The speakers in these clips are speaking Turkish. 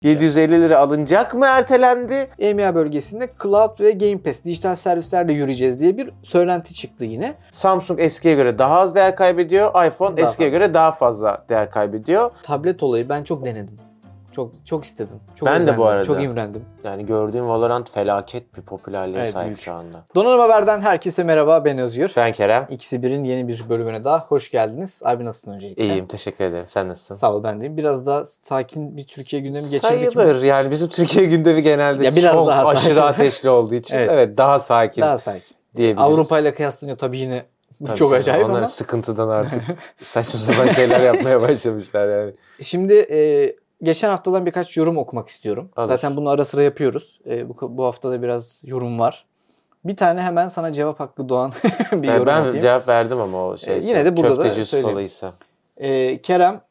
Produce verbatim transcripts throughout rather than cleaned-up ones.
yedi yüz elli lira alınacak mı ertelendi? E M E A bölgesinde Cloud ve Game Pass, dijital servislerle yürüyeceğiz diye bir söylenti çıktı yine. Samsung eskiye göre daha az değer kaybediyor. iPhone Daha eskiye fazla. göre daha fazla değer kaybediyor. Tablet olayı ben çok denedim. Çok çok istedim. Çok Ben de özendim, bu arada. Çok imrendim. Yani gördüğüm Valorant felaket bir popülerliğe Evet, sahip büyük. şu anda. Donanım Haber'den herkese merhaba, ben Özgür. Ben Kerem. İkisi birin yeni bir bölümüne daha hoş geldiniz. Abi nasılsın öncelikle? İyiyim, teşekkür ederim. Sen nasılsın? Sağ ol, ben deyim. Biraz daha sakin bir Türkiye gündemi geçirdik. Sayılır. Yani bizim Türkiye gündemi genelde Ya biraz çok daha aşırı sakin. ateşli olduğu için evet, Evet. daha sakin Daha sakin. diyebiliriz. Avrupa ile kıyaslanıyor tabii yine. Bu Tabii çok canım, acayip onların ama. sıkıntıdan artık saçma sapan şeyler yapmaya başlamışlar yani. Şimdi e, geçen haftadan birkaç yorum okumak istiyorum. Alır. Zaten bunu ara sıra yapıyoruz. E, bu, bu hafta da biraz yorum var. Bir tane hemen sana cevap hakkı doğan bir Yani yorum ben okuyayım. cevap verdim ama o şey. Ee, yine de burada da Köfteci Yusuf söyleyeyim. olayıysa. E, Kerem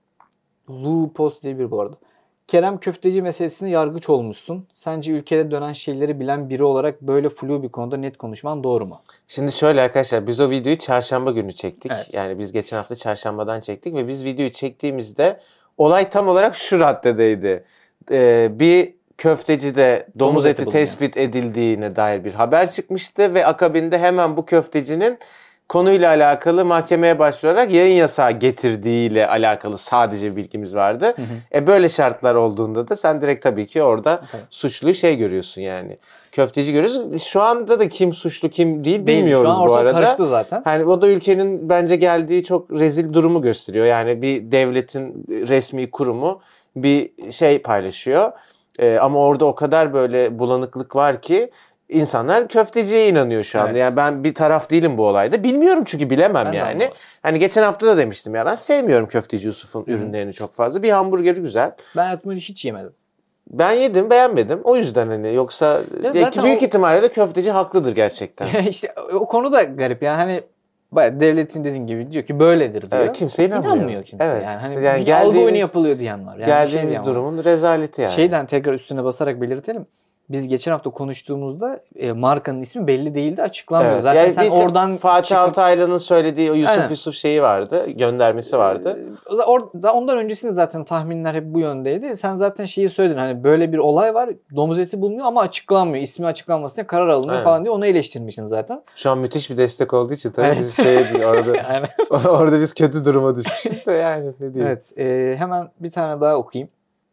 Lupos diye biri bu arada. Kerem, köfteci meselesinde yargıç olmuşsun. Sence ülkede dönen şeyleri bilen biri olarak böyle flu bir konuda net konuşman doğru mu? Şimdi şöyle arkadaşlar, biz o videoyu çarşamba günü çektik. Evet. Yani biz geçen hafta çarşambadan çektik ve biz videoyu çektiğimizde olay tam olarak şu raddedeydi. Ee, bir köftecide domuz, Domuz eti eti bulunuyor. tespit edildiğine dair bir haber çıkmıştı ve akabinde hemen bu köftecinin konuyla alakalı mahkemeye başvurarak yayın yasağı getirdiğiyle alakalı sadece bilgimiz vardı. Hı hı. E böyle şartlar olduğunda da sen direkt tabii ki orada Tabii. suçluyu şey görüyorsun yani. Köfteci görüyorsun. Şu anda da kim suçlu kim değil Değil, bilmiyoruz şu an bu ortalık arada. karıştı zaten. Hani o da ülkenin bence geldiği çok rezil durumu gösteriyor. Yani bir devletin resmi kurumu bir şey paylaşıyor. Ee, ama orada o kadar böyle bulanıklık var ki insanlar köfteciye inanıyor şu anda. Evet. Yani ben bir taraf değilim bu olayda. Bilmiyorum çünkü bilemem Ben de yani. anlamadım. Hani geçen hafta da demiştim ya, ben sevmiyorum Köfteci Yusuf'un ürünlerini çok fazla. Bir hamburgeri güzel. Ben hayatımda hiç yemedim. Ben yedim, beğenmedim. O yüzden hani yoksa Ya ya zaten büyük o- ihtimalle de köfteci haklıdır gerçekten. işte o konu da garip yani, hani bayağı devletin dediğin gibi diyor ki böyledir diyor. Evet, kimse inanmıyor. İnanmıyor kimse Evet, yani. Hani işte yani bir algı oyunu geldiğimiz- yapılıyor diyen var. Yani bir şey Geldiğimiz diyen var. durumun rezaleti yani. Şeyden tekrar üstüne basarak belirtelim. Biz geçen hafta konuştuğumuzda e, markanın ismi belli değildi, açıklanmıyor. Evet. Zaten Yani sen biz oradan Fatih çıkıp- Altaylı'nın söylediği o Yusuf Aynen. Yusuf şeyi vardı. Göndermesi vardı. O za- or- ondan öncesinde zaten tahminler hep bu yöndeydi. Sen zaten şeyi söyledin, hani böyle bir olay var, domuz eti bulunuyor ama açıklanmıyor. İsmi açıklanmasına karar alınıyor Evet. falan diye onu eleştirmişsin zaten. Şu an müthiş bir destek olduğu için tabii Evet. biz şey orada Yani, orada biz kötü duruma düşmüşüz de yani ne diyeyim. evet. e, hemen bir tane daha okuyayım.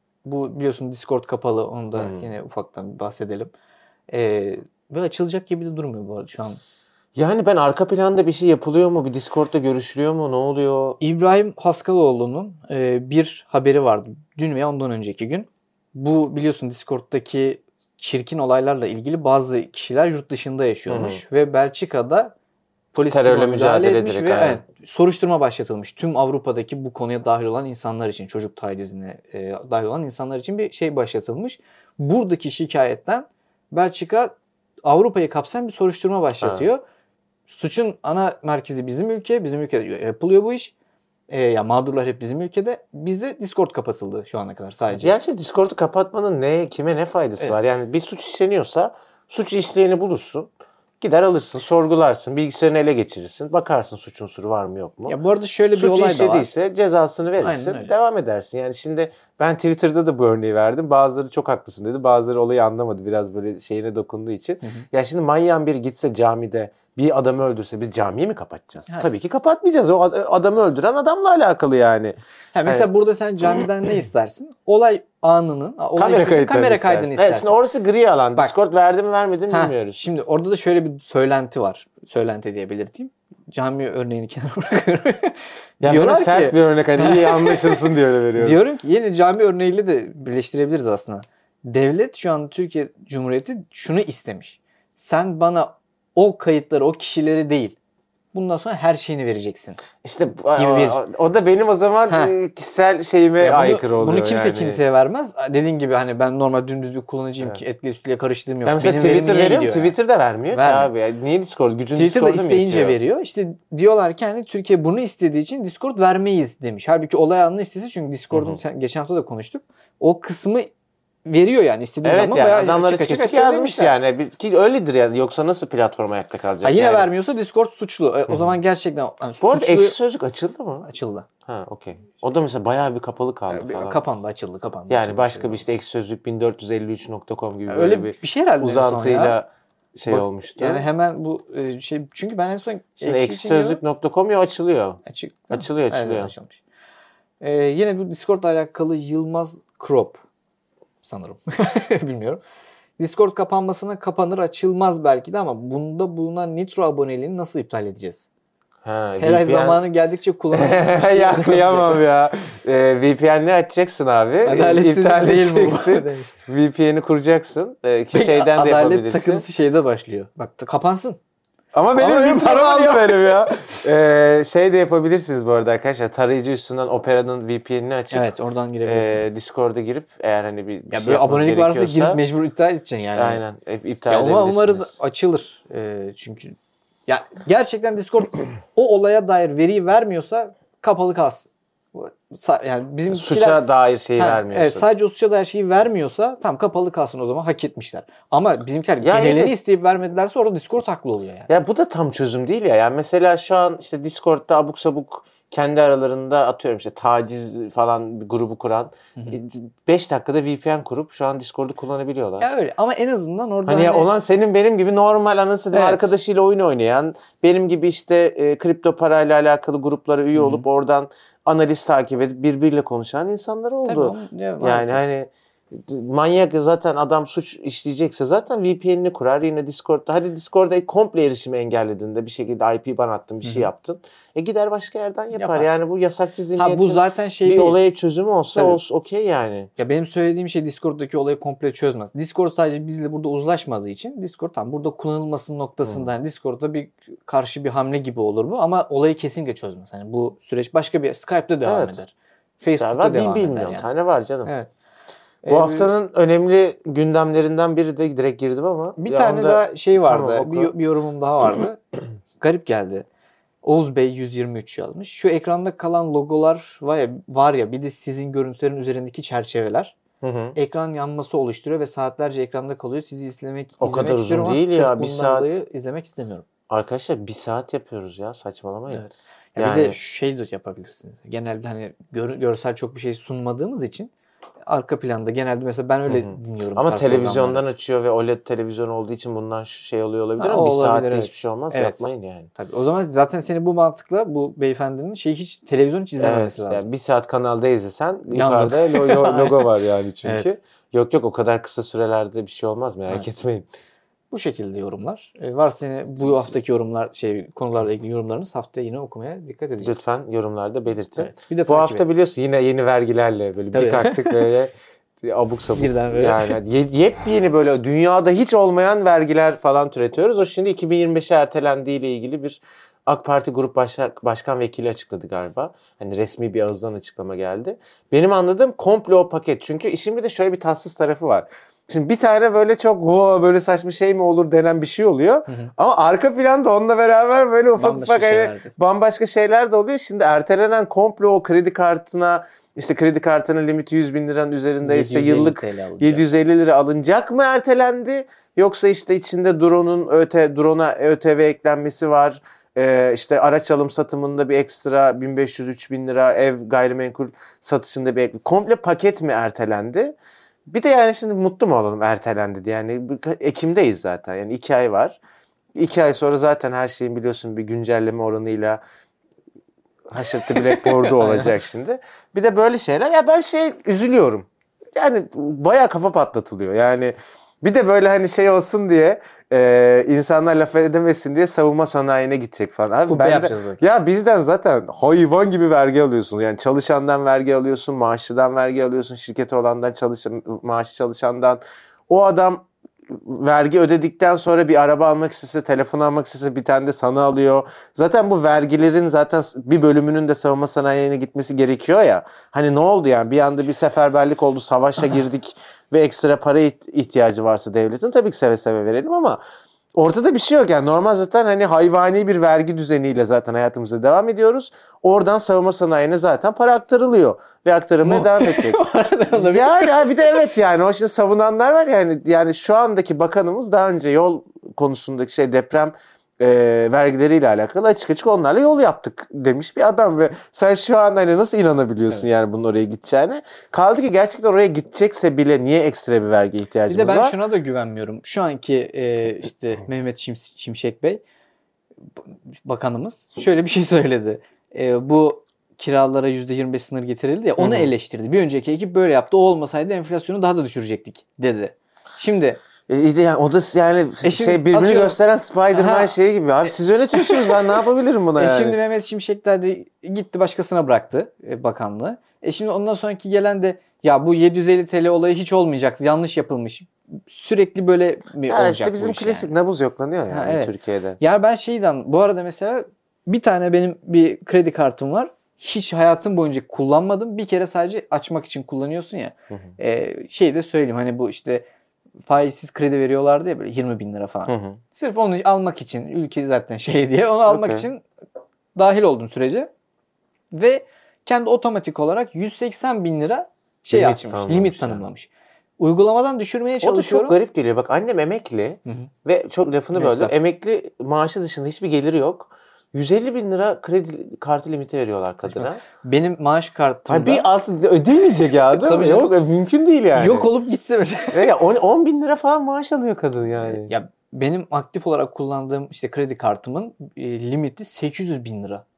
Bu biliyorsun Discord kapalı. Onu da Hmm. yine ufaktan bir bahsedelim. E, ve açılacak gibi de durmuyor bu arada şu an. Yani ben arka planda bir şey yapılıyor mu? Bir Discord'da görüşülüyor mu? Ne oluyor? İbrahim Haskaloğlu'nun e, bir haberi vardı. Dün veya ondan önceki gün. Bu biliyorsun Discord'daki çirkin olaylarla ilgili bazı kişiler yurt dışında yaşıyormuş. Ve Belçika'da polis Terörle buna müdahale mücadele etmiş ederek, ve aynen. evet, soruşturma başlatılmış. Tüm Avrupa'daki bu konuya dahil olan insanlar için, çocuk tacizine e, dahil olan insanlar için bir şey başlatılmış. Buradaki şikayetten Belçika Avrupa'yı kapsayan bir soruşturma başlatıyor. Suçun ana merkezi bizim ülke. Bizim ülkede yapılıyor bu iş. E, ya mağdurlar hep bizim ülkede. Bizde Discord kapatıldı şu ana kadar sadece. Ya işte Discord'u kapatmanın ne kime ne faydası Evet. var? Yani bir suç işleniyorsa suç işleyeni bulursun. Gider alırsın, sorgularsın, bilgisayarını ele geçirirsin. Bakarsın suçun unsuru var mı yok mu? Ya bu arada şöyle bir Suç olay da var. işlediyse cezasını verirsin, Aynen öyle. devam edersin. Yani şimdi ben Twitter'da da bu örneği verdim. Bazıları çok haklısın dedi. Bazıları olayı anlamadı. Biraz böyle şeyine dokunduğu için. Hı hı. Ya şimdi manyağın biri gitse camide bir adamı öldürse biz camiyi mi kapatacağız? Hayır. Tabii ki kapatmayacağız. O ad- adamı öldüren adamla alakalı yani. Ha, mesela burada sen camiden ne istersin? Olay anının, olay Kamera kayıtlarını kamera kaydını istersin. istersin. Evet, şimdi orası gri alan. Bak. Discord verdi mi vermedi mi Ha, bilmiyoruz. şimdi orada da şöyle bir söylenti var. Söylenti diye belirteyim. Cami örneğini kenara bırakıyorum. Ya Diyorlar böyle sert ki- bir örnek hani iyi anlaşılsın diye öyle veriyorum. Diyorum ki yine cami örneğiyle de birleştirebiliriz aslında. Devlet şu an Türkiye Cumhuriyeti şunu istemiş. Sen bana o kayıtları, o kişileri değil, bundan sonra her şeyini vereceksin. İşte Gibi bir- o, o da benim o zaman Ha. e, kişisel şeyime Ya bunu, aykırı oluyor. bunu kimse yani. kimseye vermez. Dediğin gibi hani ben normal dümdüz bir kullanıcıyım Evet. ki etliye sütlüye karıştığım yok. Ben mesela Benim verim Twitter niye veriyorum. gidiyor yani? Twitter'da vermiyor ki Vermiyor. abi. Ya niye Discord? Gücün Twitter'da Discord'da mı isteyince yetiyor? veriyor. İşte diyorlar ki hani Türkiye bunu istediği için Discord vermeyiz demiş. Halbuki olay anını istese, çünkü Discord'un Hı hı. sen, geçen hafta da konuştuk. O kısmı veriyor yani istediği Evet zaman yani bayağı adamlar açık açık açık yazmış söylemişler. yani. Ki öyledir yani. Yoksa nasıl platforma ayakta kalacak? Ha, yine yani? vermiyorsa Discord suçlu. E, o zaman gerçekten yani Bu arada suçlu... Ekşi Sözlük açıldı mı? Açıldı. Ha okey. O da mesela bayağı bir kapalı kaldı Yani, falan. kapandı, açıldı, kapandı. Yani açıldı, başka açıldı. bir işte Ekşi Sözlük bin dört yüz elli üç nokta com gibi Öyle böyle bir, bir şey herhalde uzantıyla ya. şey Bak, olmuştu. Yani hemen bu e, şey çünkü ben en son Şimdi ekşi sözlük nokta com ya açılıyor. Açık. Açılıyor açılıyor. Evet, açılmış. Ee, yine bu Discord'la alakalı Yılmaz Krop sanırım. Bilmiyorum. Discord kapanmasına kapanır açılmaz belki de ama bunda bulunan Nitro aboneliğini nasıl iptal edeceğiz? Ha, Her ay zamanı geldikçe kullanılmış. Ya kıyamam ya. Ee, V P N'le açacaksın abi. Adaletsizlik İptal değil mi edeceksin. bu? V P N'i kuracaksın. Ee, ki Peki, şeyden de adalet yapabilirsin. takıntısı şeyde başlıyor. Bak kapansın. Ama benim Ama benim bir param param aldı benim ya. Ee, şey de yapabilirsiniz bu arada arkadaşlar. Tarayıcı üstünden Opera'nın V P N'ini açıp Evet oradan girebilirsiniz. e, Discord'a girip eğer hani bir, bir Ya şey böyle yapmanız abonelik varsa girip gerekiyorsa- mecbur iptal edeceksin yani. Aynen. e, iptal Ya edebilirsiniz. umarız açılır. Ee, çünkü ya gerçekten Discord o olaya dair veriyi vermiyorsa kapalı kalsın. Sa- Yani bizim Suça dair şeyi vermiyorsun. Evet, sadece o suça dair şeyi vermiyorsa tam kapalı kalsın o zaman hak etmişler. Ama bizimkiler Ya genelini evet. isteyip vermedilerse orada Discord haklı oluyor yani. Ya bu da tam çözüm değil ya. Yani mesela şu an işte Discord'da abuk sabuk kendi aralarında atıyorum işte taciz falan bir grubu kuran beş dakikada V P N kurup şu an Discord'u kullanabiliyorlar. Ya öyle ama en azından orada Hani, hani, olan senin benim gibi normal anasını Evet. arkadaşıyla oyun oynayan, benim gibi işte e, kripto parayla alakalı gruplara üye olup oradan analiz takip edip birbiriyle konuşan insanlar oldu. Tabii onun- ya, yani maalesef. hani manyak zaten adam suç işleyecekse zaten V P N'ini kurar yine Discord'da. Hadi Discord'da komple erişimi engelledin bir şekilde I P ban attın bir şey yaptın. E gider başka yerden yapar. Yapar. Yani bu yasakçı zihniyetin ha bu zaten şey bir değil. olaya çözümü olsa Tabii. olsun okey yani. Ya benim söylediğim şey Discord'daki olayı komple çözmez. Discord sadece bizle burada uzlaşmadığı için Discord tam burada kullanılmasının noktasında yani Discord'da bir karşı bir hamle gibi olur bu ama olayı kesinlikle çözmez. Yani bu süreç başka bir Skype'da devam Evet. eder. Ya Facebook'ta var devam bir eder milyon yani. tane var canım. Evet. Bu Ee, haftanın önemli gündemlerinden biri de direkt girdim ama. bir ya tane onda- daha şey vardı. Tamam, oku. bir, bir yorumum daha vardı. Garip geldi. Oğuz Bey yüz yirmi üç yazmış. Şu ekranda kalan logolar var ya, var ya bir de sizin görüntülerin üzerindeki çerçeveler. Hı hı. Ekran yanması oluşturuyor ve saatlerce ekranda kalıyor. Sizi izlemek, O izlemek kadar uzun istiyorum ama değil sırf ya, bir bundan saat. dolayı izlemek istemiyorum. Arkadaşlar bir saat yapıyoruz ya saçmalamayın. Evet. Ya Yani- Bir de şey de yapabilirsiniz. Genelde hani gör- görsel çok bir şey sunmadığımız için arka planda genelde mesela ben öyle Hı hı. dinliyorum. bu Ama tarz televizyondan programları. açıyor ve O L E D televizyon olduğu için bundan şu şey oluyor olabilir Ha, ama bir olabilir, saatte evet. hiçbir şey olmaz. Evet. Yapmayın yani. Tabii. O zaman zaten seni bu mantıkla bu beyefendinin şey hiç televizyon hiç izlememesi Evet, lazım. yani bir saat kanalda izlesen Yandım. yukarıda lo- logo var yani çünkü. Evet. Yok yok o kadar kısa sürelerde bir şey olmaz merak Evet. etmeyin. Bu şekilde yorumlar. Ee, varsa yine bu haftaki yorumlar şey konularla ilgili yorumlarınız haftaya yine okumaya dikkat edeceğiz. Lütfen yorumlarda belirtin. Evet. Bir de Bu takip hafta edin. biliyorsun yine yeni vergilerle böyle Tabii. bir kalktık böyle abuk sabuk. Birden böyle. Yani ye- yepyeni böyle dünyada hiç olmayan vergiler falan türetiyoruz. O şimdi iki bin yirmi beşe ertelendiği ile ilgili bir AK Parti Grup Başa- Başkan Vekili açıkladı galiba. Hani resmi bir ağızdan açıklama geldi. Benim anladığım komple o paket. Çünkü işin bir de şöyle bir tatsız tarafı var. Şimdi bir tane böyle çok "Wow, böyle saçma şey mi olur" denen bir şey oluyor. Hı hı. Ama arka planda onunla beraber böyle ufak Bambaşka ufak hani şeylerdi. bambaşka şeyler de oluyor. Şimdi ertelenen komple o kredi kartına işte kredi kartının limiti yüz bin liranın üzerindeyse yedi yüz elli yıllık T L alacak. yedi yüz elli lira alınacak mı ertelendi? Yoksa işte içinde drone'un öte drone'a ÖTV eklenmesi var. Ee, işte araç alım satımında bir ekstra bin beş yüz üç bin lira, ev gayrimenkul satışında bir ek- komple paket mi ertelendi? Bir de yani şimdi mutlu mu olalım ertelendi diye. Yani bu- Ekim'deyiz zaten. Yani iki ay var. İki ay sonra zaten her şeyin biliyorsun bir güncelleme oranıyla haşırtı blackboard'u olacak şimdi. Bir de böyle şeyler. Ya ben şey üzülüyorum. Yani bayağı kafa patlatılıyor. Yani bir de böyle hani şey olsun diye e, insanlar laf edemesin diye savunma sanayine gidecek falan. Abi Kubbe ben de, yapacağız zaten. ya bizden zaten hayvan gibi vergi alıyorsun. Yani çalışandan vergi alıyorsun, maaşlıdan vergi alıyorsun, şirketi olandan çalışan, maaşı çalışandan. O adam vergi ödedikten sonra bir araba almak istese, telefon almak istese bir tane de sana alıyor. Zaten bu vergilerin zaten bir bölümünün de savunma sanayine gitmesi gerekiyor ya. Hani ne oldu yani? Bir anda bir seferberlik oldu, savaşa girdik ve ekstra para ihtiyacı varsa devletin tabii ki seve seve verelim ama Ortada bir şey yok yani. Normal zaten hani hayvani bir vergi düzeniyle zaten hayatımıza devam ediyoruz. Oradan savunma sanayine zaten para aktarılıyor. Ve aktarılmaya devam edecek. Yani bir de evet yani o işte savunanlar var yani. Yani şu andaki bakanımız daha önce yol konusundaki şey deprem e, vergileriyle alakalı açık açık onlarla yol yaptık demiş bir adam. Ve sen şu an hani nasıl inanabiliyorsun evet. yani bunun oraya gideceğine? Kaldı ki gerçekten oraya gidecekse bile niye ekstra bir vergi ihtiyacımız var? Bir de ben var? şuna da güvenmiyorum. Şu anki e, işte Mehmet Şimş- Şimşek Bey bakanımız şöyle bir şey söyledi. E, bu kiralara yüzde yirmi beş sınır getirildi ya onu Hı-hı. eleştirdi. Bir önceki ekip böyle yaptı. O olmasaydı enflasyonu daha da düşürecektik dedi. Şimdi E, yani o da yani e şey birbirini atıyorum. gösteren Spider-Man Aha. şeyi gibi. Abi siz yönetiyorsunuz ben ne yapabilirim buna e yani? Şimdi Mehmet Şimşek de gitti başkasına bıraktı e, bakanlığı. E şimdi ondan sonraki gelen de ya bu yedi yüz elli TL olayı hiç olmayacak. Yanlış yapılmış. Sürekli böyle mi ha, olacak işte bizim bu iş klasik yani? nabız yoklanıyor yani ha, evet. Türkiye'de. Ya ben şeyden bu arada mesela bir tane benim bir kredi kartım var. Hiç hayatım boyunca kullanmadım. Bir kere sadece açmak için kullanıyorsun ya. Hı hı. E, şey de söyleyeyim hani bu işte faizsiz kredi veriyorlardı ya böyle yirmi bin lira falan. Hı hı. Sırf onu almak için ülke zaten şey diye onu almak okay. için dahil oldum sürece. Ve kendi otomatik olarak yüz seksen bin lira şey limit açmış. Tanımlamış limit tanımlamış. Yani. Uygulamadan düşürmeye çalışıyorum. O da çok garip geliyor. Bak annem emekli hı hı. ve çok lafını böldüm. Emekli maaşı dışında hiçbir geliri yok. yüz elli bin lira kredi kartı limiti veriyorlar kadına. Benim maaş kartımda... Bir aslında ödemeyecek ya değil mi? Yok, mümkün değil yani. Yok olup gitse mesela. Ya on bin lira falan maaş alıyor kadın yani. Ya benim aktif olarak kullandığım işte kredi kartımın e, limiti sekiz yüz bin lira.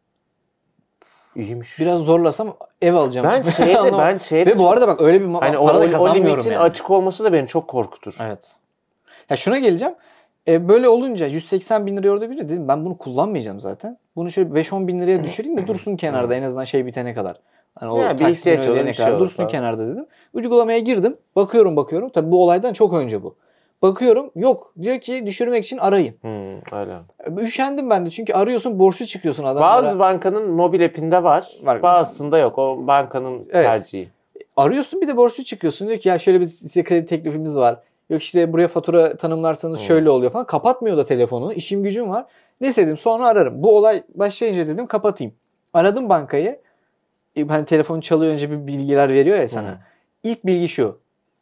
İyiymiş. Biraz zorlasam ev alacağım. Ben şeyde ben şeyde ve bu arada bak öyle bir ma- hani para o, da kazanmıyorum o limitin yani. açık olması da beni çok korkutur. Evet. Ya şuna geleceğim. E, böyle olunca yüz seksen bin liraya orada görünce dedim ben bunu kullanmayacağım zaten. Bunu şöyle beş on bin liraya düşüreyim de dursun kenarda en azından şey bitene kadar. Hani o ya, taksitini ödeyene kadar şey dursun falan. kenarda dedim. Uygulamaya girdim. Bakıyorum bakıyorum. Tabii bu olaydan çok önce bu. Bakıyorum yok. Diyor ki düşürmek için arayın. Hmm, öyle. Üşendim ben de çünkü arıyorsun borçlu çıkıyorsun adamlara. Bazı bankanın mobil app'inde var. var. Bazısında yok. O bankanın evet. tercihi. Arıyorsun bir de borçlu çıkıyorsun. Diyor ki ya şöyle bir size kredi teklifimiz var. Yok işte buraya fatura tanımlarsanız hmm. şöyle oluyor falan. Kapatmıyor da telefonu. İşim gücüm var. Neyse dedim sonra ararım. Bu olay başlayınca dedim kapatayım. Aradım bankayı. Hani telefon çalıyor önce bir bilgiler veriyor ya sana. Hmm. İlk bilgi şu.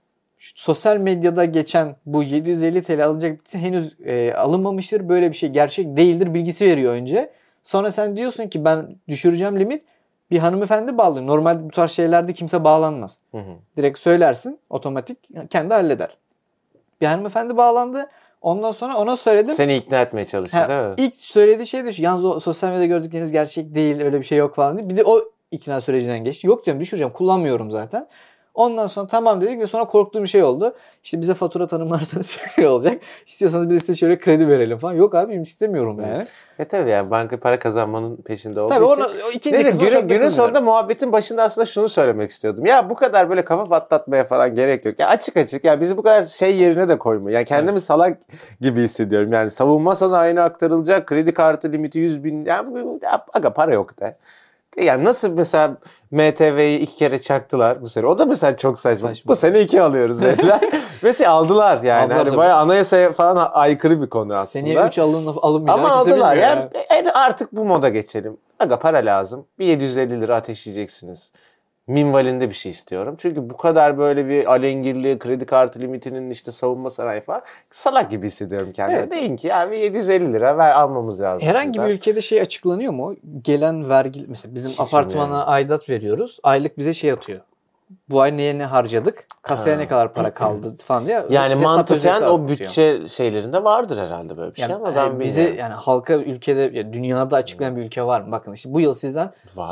Şu sosyal medyada geçen bu yedi yüz elli TL alınacak henüz e, alınmamıştır. Böyle bir şey gerçek değildir bilgisi veriyor önce. Sonra sen diyorsun ki ben düşüreceğim limit. Bir hanımefendi bağlıyor. Normalde bu tarz şeylerde kimse bağlanmaz. Hı hı. Direkt söylersin otomatik kendi halleder. Bir hanımefendi bağlandı. Ondan sonra ona söyledim. Seni ikna etmeye çalıştı ha, değil mi? İlk söylediği şey de şu. Yalnız o sosyal medyada gördükleriniz gerçek değil. Öyle bir şey yok falan diye. Bir de o ikna sürecinden geçti. Yok diyorum düşüreceğim. Kullanmıyorum zaten. Ondan sonra tamam dedik ve sonra korktuğum bir şey oldu. İşte bize fatura tanımlarsanız şöyle olacak. İstiyorsanız bir de size şöyle kredi verelim falan. Yok abi istemiyorum yani. E tabii yani banka para kazanmanın peşinde olduğu tabii için. Tabii o ikinci kısmı günün, çok günün sonunda muhabbetin başında aslında şunu söylemek istiyordum. Ya bu kadar böyle kafa patlatmaya falan gerek yok. Ya açık açık ya bizi bu kadar şey yerine de koyma. Yani kendimi evet. salak gibi hissediyorum. Yani savunma sanayine aktarılacak kredi kartı limiti yüz bin. Yani ya, aga para yok de. Yani nasıl mesela M T V'yi iki kere çaktılar bu sene. O da mesela çok saçma. saçma. Bu sene iki alıyoruz dediler. Ve şey aldılar yani. Aldılar hani bayağı anayasaya falan aykırı bir konu aslında. Seneye üç alın, alınmayacak. Ama aldılar. Yani, yani artık bu moda geçelim. Aga para lazım. Bir yedi yüz elli lira ateşleyeceksiniz. Minvalinde bir şey istiyorum. Çünkü bu kadar böyle bir alengirli kredi kartı limitinin işte savunma sanayi falan salak gibi hissediyorum kendimi. Evet. Deyin ki abi yedi yüz elli lira ver almamız lazım. Herhangi sizden. bir ülkede şey açıklanıyor mu? Gelen vergi mesela bizim Hiç apartmana yani. aidat veriyoruz. Aylık bize şey atıyor. Bu ay neye ne harcadık? Kasaya ha. ne kadar para kaldı falan diye. Yani mantıken o bütçe şeylerinde vardır herhalde böyle bir yani, şey ama ben yani bize yani halka ülkede ya dünyada açıklayan bir ülke var mı? Bakın işte bu yıl sizden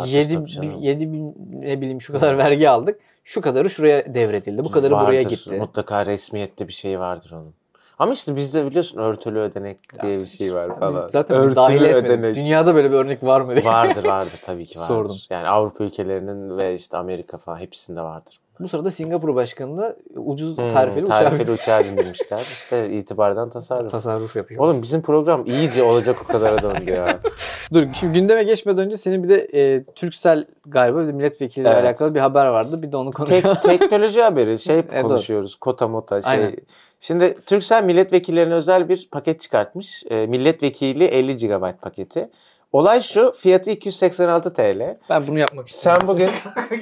yedi bin ne bileyim şu kadar vergi aldık. Şu kadarı şuraya devredildi. Bu kadarı vardır, buraya gitti. Mutlaka resmiyette bir şey vardır onun. Ama işte bizde biliyorsun örtülü ödenek diye bir şey var falan. Biz zaten biz dahil etmedik. Dünyada böyle bir örnek var mı diye. Vardır vardır tabii ki vardır. Sordum. Yani Avrupa ülkelerinin ve işte Amerika falan hepsinde vardır. Bu sırada Singapur Başkanı da ucuz Hmm, tarifeli, tarifeli uçağı uçağa bindirmişler. İşte itibardan tasarruf. tasarruf yapıyor. Oğlum bizim program iyice olacak o kadar döndü ya. Dur şimdi gündeme geçmeden önce senin bir de e, Turkcell galiba bir de milletvekiliyle Evet. alakalı bir haber vardı. Bir de onu konuşalım. Tek, teknoloji haberi şey Evet, konuşuyoruz. Kota mota şey. Aynen. Şimdi Turkcell milletvekillerine özel bir paket çıkartmış. E, milletvekili elli gigabayt paketi. Olay şu, fiyatı iki yüz seksen altı TL. Ben bunu yapmak istiyorum. Sen bugün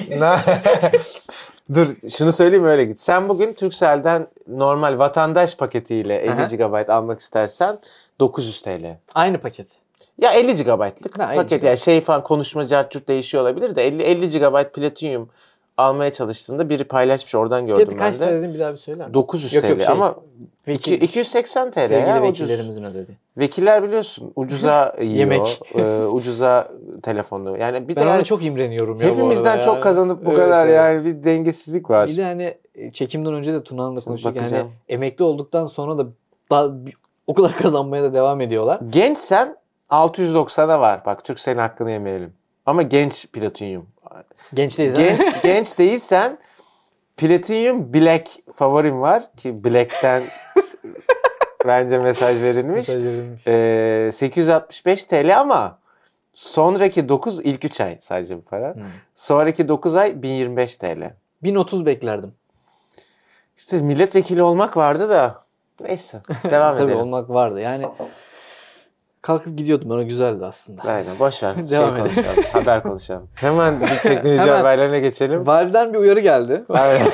Dur şunu söyleyeyim öyle git. Sen bugün Turkcell'den normal vatandaş paketiyle elli Aha. gigabayt almak istersen dokuz yüz TL. Aynı paket. Ya elli gigabaytlık Ha, elli paket yani şey falan konuşma cartçurt değişiyor olabilir de elli elli gigabayt platinum almaya çalıştığında biri paylaşmış oradan gördüm Fiyatı ben kaç de. lira dedin bir daha bir söyler misin? dokuz yüz Yok, TL yok, şey, ama vekil, iki- iki yüz seksen TL sevgili ya ucuz. vekillerimizin ödedi. Vekiller biliyorsun ucuza yiyor. Yemek. e, ucuza telefonda. Yani bir Ben de ona yani çok imreniyorum ya bu hepimizden arada çok ya. kazanıp bu Evet, kadar evet. yani bir dengesizlik var. Bir de hani e, çekimden önce de Tuna'nınla Şimdi konuştuk. Yani bakacağım. emekli olduktan sonra da daha bir- o kadar kazanmaya da devam ediyorlar. Gençsen altı yüz doksana var. Bak Turkcell'in hakkını yemeyelim. Ama genç platinum. Gençteyiz. Genç genç değilsen Platinum Black favorim var ki Black'ten bence mesaj verilmiş. Ee, sekiz yüz altmış beş TL ama sonraki dokuz ilk üç ay sadece bu para. Hmm. Sonraki dokuz ay bin yirmi beş TL. bin otuz beklerdim. İşte milletvekili olmak vardı da neyse devam Tabii edelim. olmak vardı. Yani kalkıp gidiyordum. Ona güzeldi aslında. Aynen boş ver. şey Devam edelim. konuşalım. Haber konuşalım. Hemen bir teknoloji Hemen. haberlerine geçelim. Valve'den bir uyarı geldi. Aynen.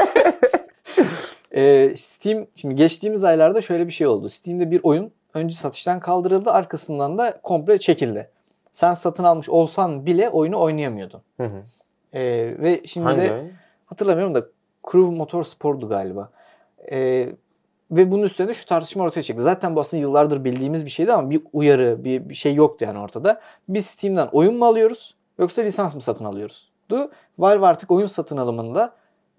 Ee, Steam, şimdi geçtiğimiz aylarda şöyle bir şey oldu. Steam'de bir oyun önce satıştan kaldırıldı, arkasından da komple çekildi. Sen satın almış olsan bile oyunu oynayamıyordun. Hı hı. Ee, ve şimdi Hangi de oyun? hatırlamıyorum da Crew Motorsport'du galiba. Ee, ve bunun üstüne şu tartışma ortaya çıktı. Zaten bu aslında yıllardır bildiğimiz bir şeydi ama bir uyarı, bir, bir şey yoktu yani ortada. Biz Steam'den oyun mu alıyoruz yoksa lisans mı satın alıyoruz? Valve artık oyun satın alımında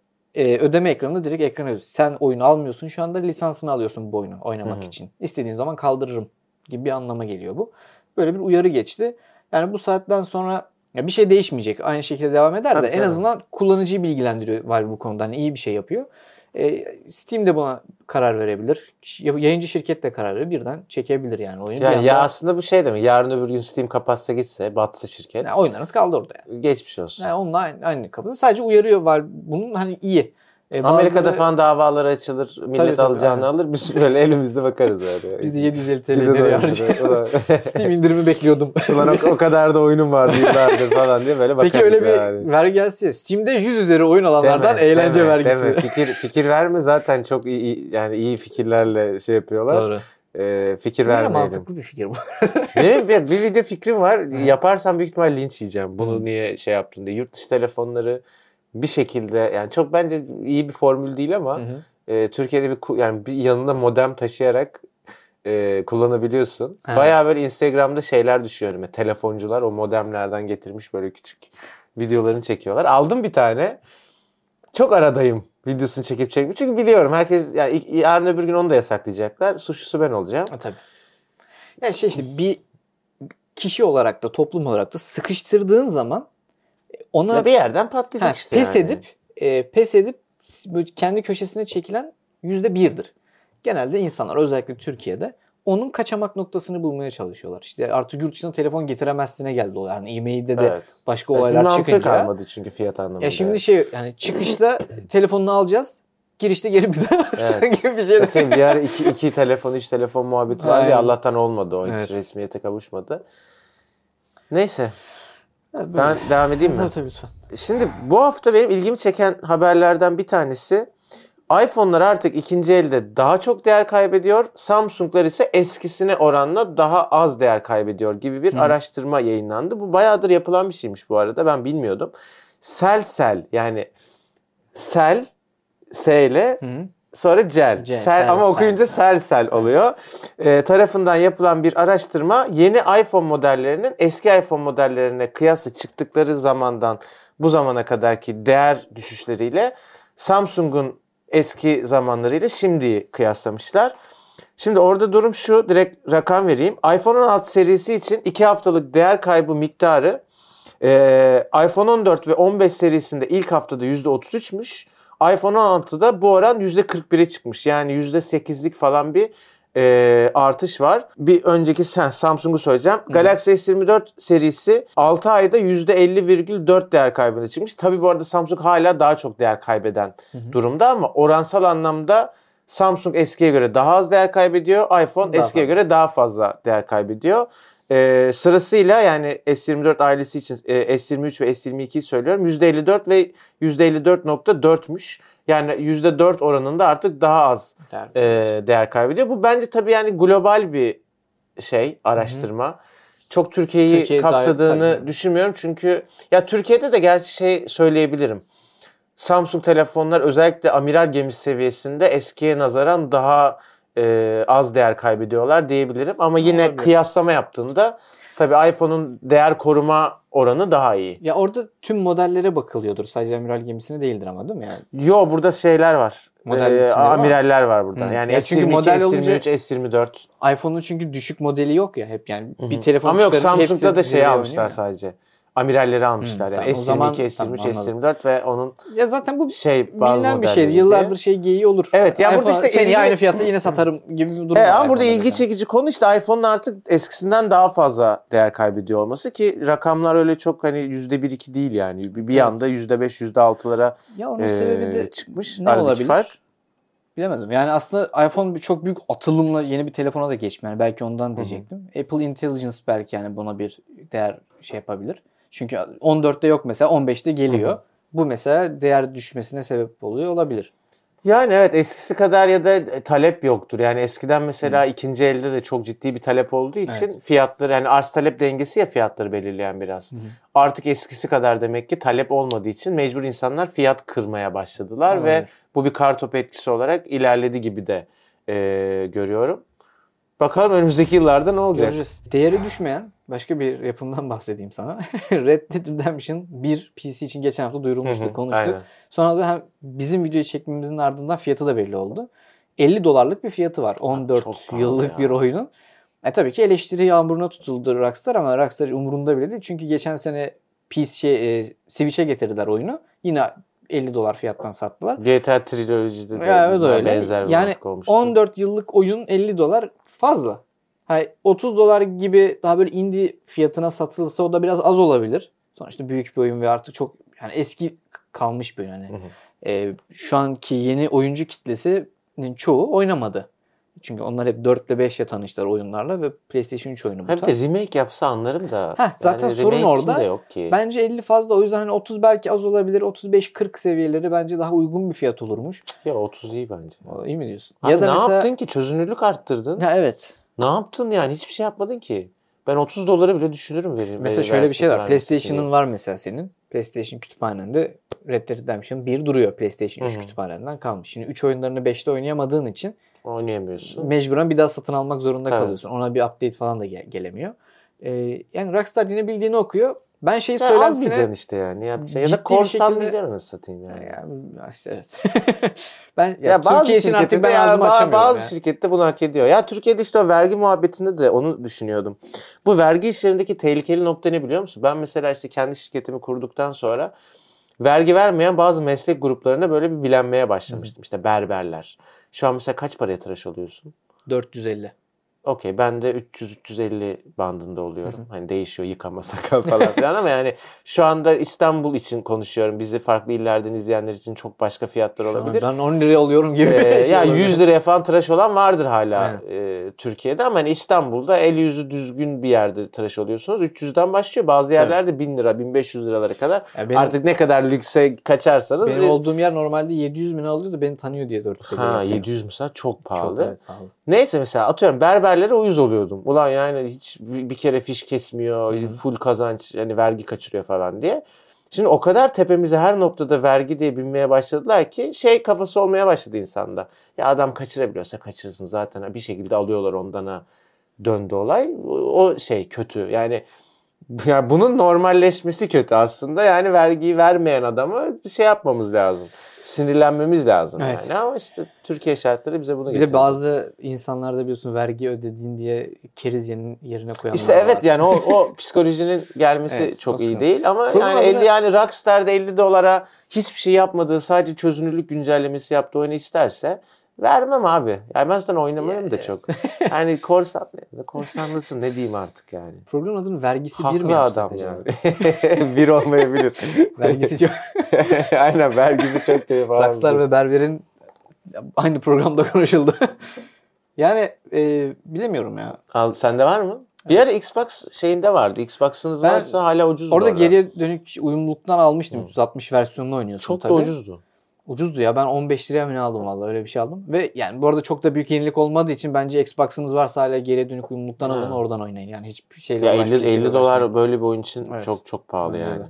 e, ödeme ekranında direkt ekrana yazıyor. Sen oyunu almıyorsun şu anda, lisansını alıyorsun bu oyunu oynamak Hı-hı. için. İstediğin zaman kaldırırım gibi bir anlama geliyor bu. Böyle bir uyarı geçti. Yani bu saatten sonra ya bir şey değişmeyecek. Aynı şekilde devam eder Tabii de canım. en azından kullanıcıyı bilgilendiriyor Valve bu konuda. Hani iyi bir şey yapıyor. E, Steam de buna karar verebilir. Yayıncı şirket de karar verir. Birden çekebilir yani oyunu. Yani Bir ya anda- aslında bu şey demek. Yarın öbür gün Steam kapatsa gitse, batsa şirket. yani oyunlarınız kaldı orada yani. Geçmiş olsun. Yani onunla aynı, aynı kapıda. Sadece uyarıyor Valve. Bunun hani iyi. E, Amerika'da bazıları- falan davalar açılır. Millet Tabii, tabii, alacağını aynen. alır. Biz böyle elimizde bakarız öyle. Biz de yedi yüz elli TL Gidelim nereye öyle. harcayalım? Ulan- Steam indirimi bekliyordum. Ulan o, o kadar da oyunum vardı yıllardır falan diye böyle bakarız Peki öyle bir yani. vergi gelsi ya. Steam'de yüz üzeri oyun alanlardan Deme, eğlence deme, vergisi. deme. Fikir fikir verme zaten çok iyi iyi- yani iyi fikirlerle şey yapıyorlar. Doğru. Ee, fikir Böyle vermeyelim. mantıklı bir fikir bu. Benim bir, bir video fikrim var. Yaparsam büyük ihtimal linç yiyeceğim. Bunu Hı. niye şey yaptın diye. Yurt dışı telefonları bir şekilde yani çok bence iyi bir formül değil ama Hı hı. e, Türkiye'de bir ku- yani bir yanında modem taşıyarak e, kullanabiliyorsun. Ha. Bayağı böyle Instagram'da şeyler düşüyor önüme. Telefoncular o modemlerden getirmiş böyle küçük videolarını çekiyorlar. Aldım bir tane. Çok aradayım videosunu çekip çekip. Çünkü biliyorum herkes yani yarın öbür gün onu da yasaklayacaklar. Suçlusu ben olacağım. Ha, tabii. Yani şey işte bir kişi olarak da toplum olarak da sıkıştırdığın zaman ona Ya bir yerden patlayacak ha, işte pes yani. edip e, pes edip böyle kendi köşesine çekilen yüzde birdir. Genelde insanlar özellikle Türkiye'de onun kaçamak noktasını bulmaya çalışıyorlar. İşte artık yurt dışına telefon getiremezsine geldi o. Yani e-mailde de Evet. başka Ya olaylar mantığı çıkınca. kalmadı çünkü fiyat anlamında. Ya şimdi şey yani çıkışta telefonunu alacağız. Girişte geri bize versen Evet. gibi bir şey. Mesela bir ara iki, iki telefon, üç telefon muhabbeti vardı Aynen. ya Allah'tan olmadı o. Hiç Evet. resmiyete kavuşmadı. Neyse. Evet, böyle. Ben devam edeyim mi? Tabii tabii lütfen. Şimdi bu hafta benim ilgimi çeken haberlerden bir tanesi iPhone'lar artık ikinci elde daha çok değer kaybediyor. Samsung'lar ise eskisine oranla daha az değer kaybediyor gibi bir Hı. araştırma yayınlandı. Bu bayağıdır yapılan bir şeymiş bu arada. Ben bilmiyordum. Cell yani Cell S ile Hı. sonra Cell. Cell, Sel, Cell, ama Cell. okuyunca Cell Cell oluyor. Ee, tarafından yapılan bir araştırma yeni iPhone modellerinin eski iPhone modellerine kıyasla çıktıkları zamandan bu zamana kadarki değer düşüşleriyle Samsung'un eski zamanlarıyla şimdiyi kıyaslamışlar. Şimdi orada durum şu, direkt rakam vereyim. iPhone on altı serisi için iki haftalık değer kaybı miktarı Ee, iPhone on dört ve on beş serisinde ilk haftada yüzde otuz üçmüş. iPhone on altıda bu oran yüzde kırk bire çıkmış. Yani yüzde sekizlik falan bir e, artış var. Bir önceki sen Samsung'u söyleyeceğim. Hı-hı. Galaxy S yirmi dört serisi altı ayda yüzde elli virgül dört değer kaybına çıkmış. Tabii bu arada Samsung hala daha çok değer kaybeden Hı-hı. durumda ama oransal anlamda Samsung eskiye göre daha az değer kaybediyor. iPhone daha eskiye fazla. göre daha fazla değer kaybediyor. Ee, sırasıyla yani S yirmi dört ailesi için e, S yirmi üç ve S yirmi ikiyi söylüyorum. yüzde elli dört ve yüzde elli dört nokta dörtmüş. Yani yüzde dört oranında artık daha az değer, e, değer kaybediyor. Bu bence tabii yani global bir şey, araştırma. Hı-hı. Çok Türkiye'yi Türkiye kapsadığını dair, düşünmüyorum. Çünkü ya Türkiye'de de gerçi şey söyleyebilirim. Samsung telefonlar özellikle amiral gemisi seviyesinde eskiye nazaran daha e, az değer kaybediyorlar diyebilirim. Ama yine Olabilir. kıyaslama yaptığında tabii iPhone'un değer koruma oranı daha iyi. Ya orada tüm modellere bakılıyordur. Sadece amiral gemisine değildir ama değil mi? Yani? Yo burada şeyler var. Ee, amiraller var, var burada. Hı. Yani ya S yirmi iki, S yirmi üç, S yirmi dört. iPhone'un çünkü düşük modeli yok ya hep yani. Hı-hı. Bir telefon ama yok Samsung'da da şey almışlar sadece. Amiralleri almışlar. Hı, yani tamam, S yirmi iki, S yirmi üç, tamam, S yirmi dört ve onun ya zaten bu şey bilinen bir şeydi. Yıllardır diye. şey geyiği olur. Evet ya burada işte seni aynı fiyata yine satarım gibi bir durum evet, var. Ama burada ilgi çekici konu işte iPhone'un artık eskisinden daha fazla değer kaybediyor olması ki rakamlar öyle çok hani yüzde bir iki değil yani. Bir, bir evet. anda yüzde beş, yüzde altılara ya onun e, sebebi de çıkmış. Ne olabilir? Fark. Bilemedim. Yani aslında iPhone çok büyük atılımla yeni bir telefona da geçmiyor. Yani belki ondan diyecektim. Hı-hı. Apple Intelligence belki yani buna bir değer şey yapabilir. Çünkü on dörtte yok mesela on beşte geliyor. Hı-hı. Bu mesela değer düşmesine sebep oluyor olabilir. Yani evet eskisi kadar ya da talep yoktur. Yani eskiden mesela Hı. ikinci elde de çok ciddi bir talep olduğu için evet. fiyatları yani arz talep dengesi ya fiyatları belirleyen biraz. Hı. Artık eskisi kadar demek ki talep olmadığı için mecbur insanlar fiyat kırmaya başladılar Olabilir. ve bu bir kartopu etkisi olarak ilerledi gibi de e, görüyorum. Bakalım önümüzdeki yıllarda ne olacak? Göreceğiz. Değeri düşmeyen başka bir yapımdan bahsedeyim sana. Red Dead Redemption bir P C için geçen hafta duyurulmuştu, hı hı, konuştuk. Aynen. Sonra da hem bizim videoyu çekmemizin ardından fiyatı da belli oldu. elli dolarlık bir fiyatı var. on dört yıllık ya. bir oyunun. E tabii ki eleştiri yağmuruna tutuldu Rockstar ama Rockstar umurunda bile değil. Çünkü geçen sene P C, e, Switch'e getirdiler oyunu. Yine elli dolar fiyattan sattılar. G T A Trilogy'de de ya, öyle. benzer bir yani olmuştu. on dört yıllık oyun elli dolar fazla. Hayır, otuz dolar gibi daha böyle indie fiyatına satılsa o da biraz az olabilir. Sonuçta büyük bir oyun ve artık çok yani eski kalmış bir oyun. Yani. Hı hı. E, şu anki yeni oyuncu kitlesinin çoğu oynamadı. Çünkü onlar hep dört ile beş ile tanıştılar oyunlarla ve PlayStation üç oyunu bu. Hem de remake yapsa anlarım da. Heh, zaten yani sorun orada. Yok ki. Bence elli fazla. O yüzden hani otuz belki az olabilir. otuz beş kırk seviyeleri bence daha uygun bir fiyat olurmuş. Ya otuz iyi bence. İyi mi diyorsun? Abi ya da ne mesela... yaptın ki? Çözünürlük arttırdın. Ha evet. Ne yaptın yani? Hiçbir şey yapmadın ki. Ben otuz doları bile düşünürüm vereyim. Mesela şöyle bir şey var. PlayStation'ın var mesela senin. PlayStation kütüphanende Red Dead Redemption bir duruyor. PlayStation üç Hı-hı. kütüphanenden kalmış. Şimdi üç oyunlarını beşte oynayamadığın için oynayamıyorsun. Mecburen bir daha satın almak zorunda evet. kalıyorsun. Ona bir update falan da gel- gelemiyor. Ee, yani Rockstar yine bildiğini okuyor. Ben şeyi ya söylentisine... Almayacaksın işte yani. Yapacaksın. Ya da korsan diyeceksin nasıl satayım yani. yani işte evet. ben ya, ya Türkiye için artık ben ağzımı ya, açamıyorum. Bazı yani. şirkette bunu hak ediyor. Ya Türkiye'de işte o vergi muhabbetinde de onu düşünüyordum. Bu vergi işlerindeki tehlikeli nokta ne biliyor musun? Ben mesela işte kendi şirketimi kurduktan sonra vergi vermeyen bazı meslek gruplarına böyle bir bilenmeye başlamıştım. Hı. İşte berberler. Şu an mesela kaç paraya tıraş oluyorsun? dört yüz elli. Okey ben de üç yüz üç yüz elli bandında oluyorum. Hı hı. Hani değişiyor yıkama sakal falan filan ama yani şu anda İstanbul için konuşuyorum. Bizi farklı illerden izleyenler için çok başka fiyatlar şu olabilir. Ben on liraya alıyorum gibi. Ee, şey ya yüz liraya falan tıraş olan vardır hala e, Türkiye'de ama hani İstanbul'da el yüzü düzgün bir yerde tıraş oluyorsunuz. üç yüzden başlıyor. Bazı yerlerde evet. bin lira, bin beş yüz liralara kadar. Benim, artık ne kadar lükse kaçarsanız. Benim e, olduğum yer normalde yedi yüz bin alıyordu. Beni tanıyor diye dört yüz elli. Ha yedi yüz mesela çok pahalı. Çok evet, pahalı. Neyse mesela atıyorum berberlere uyuz oluyordum. Ulan yani hiç bir kere fiş kesmiyor, Hı-hı. full kazanç yani vergi kaçırıyor falan diye. Şimdi o kadar tepemize her noktada vergi diye binmeye başladılar ki şey kafası olmaya başladı insanda. Ya adam kaçırabiliyorsa kaçırsın zaten bir şekilde alıyorlar ondana döndü olay. O şey kötü yani, yani bunun normalleşmesi kötü aslında yani vergiyi vermeyen adama şey yapmamız lazım. sinirlenmemiz lazım Evet. yani. Ama işte Türkiye şartları bize bunu Bir getiriyor. de bazı insanlar da biliyorsun vergi ödediğin diye keriz yerin yerine koyanlar İşte var. evet yani o, o psikolojinin gelmesi Evet, çok o iyi sıkıntı. değil ama Program yani elli adına- yani Rockstar'da elli dolara hiçbir şey yapmadığı sadece çözünürlük güncellemesi yaptığı oyunu isterse vermem abi. Yani ben zaten oynamıyorum da çok. Yani korsan korsanlısın ne diyeyim artık yani. Programın adını vergisi bir mi Haklı yapsak adam acaba? yani. Bir olmayabilir. Vergisi çok. Aynen vergisi çok değil falan. Rockstar ve Berber'in aynı programda konuşuldu. Yani e, bilemiyorum ya. Al, sende var mı? Bir ara Xbox şeyinde vardı. Xbox'ınız Ben varsa hala ucuz. Orada bu arada. geriye dönük uyumluluktan almıştım. üç yüz altmış versiyonunu oynuyorsun çok tabii. da ucuzdu. Ucuzdu ya. Ben on beş liraya mı ne aldım vallahi öyle bir şey aldım. Ve yani bu arada çok da büyük yenilik olmadığı için bence Xbox'ınız varsa hala geriye dönük uyumluluktan alın Ha. oradan oynayın. Yani hiçbir şeyle Ya uğraş- elli, elli uğraşmayın. dolar böyle bir oyun için Evet. çok çok pahalı Aynen yani. öyle.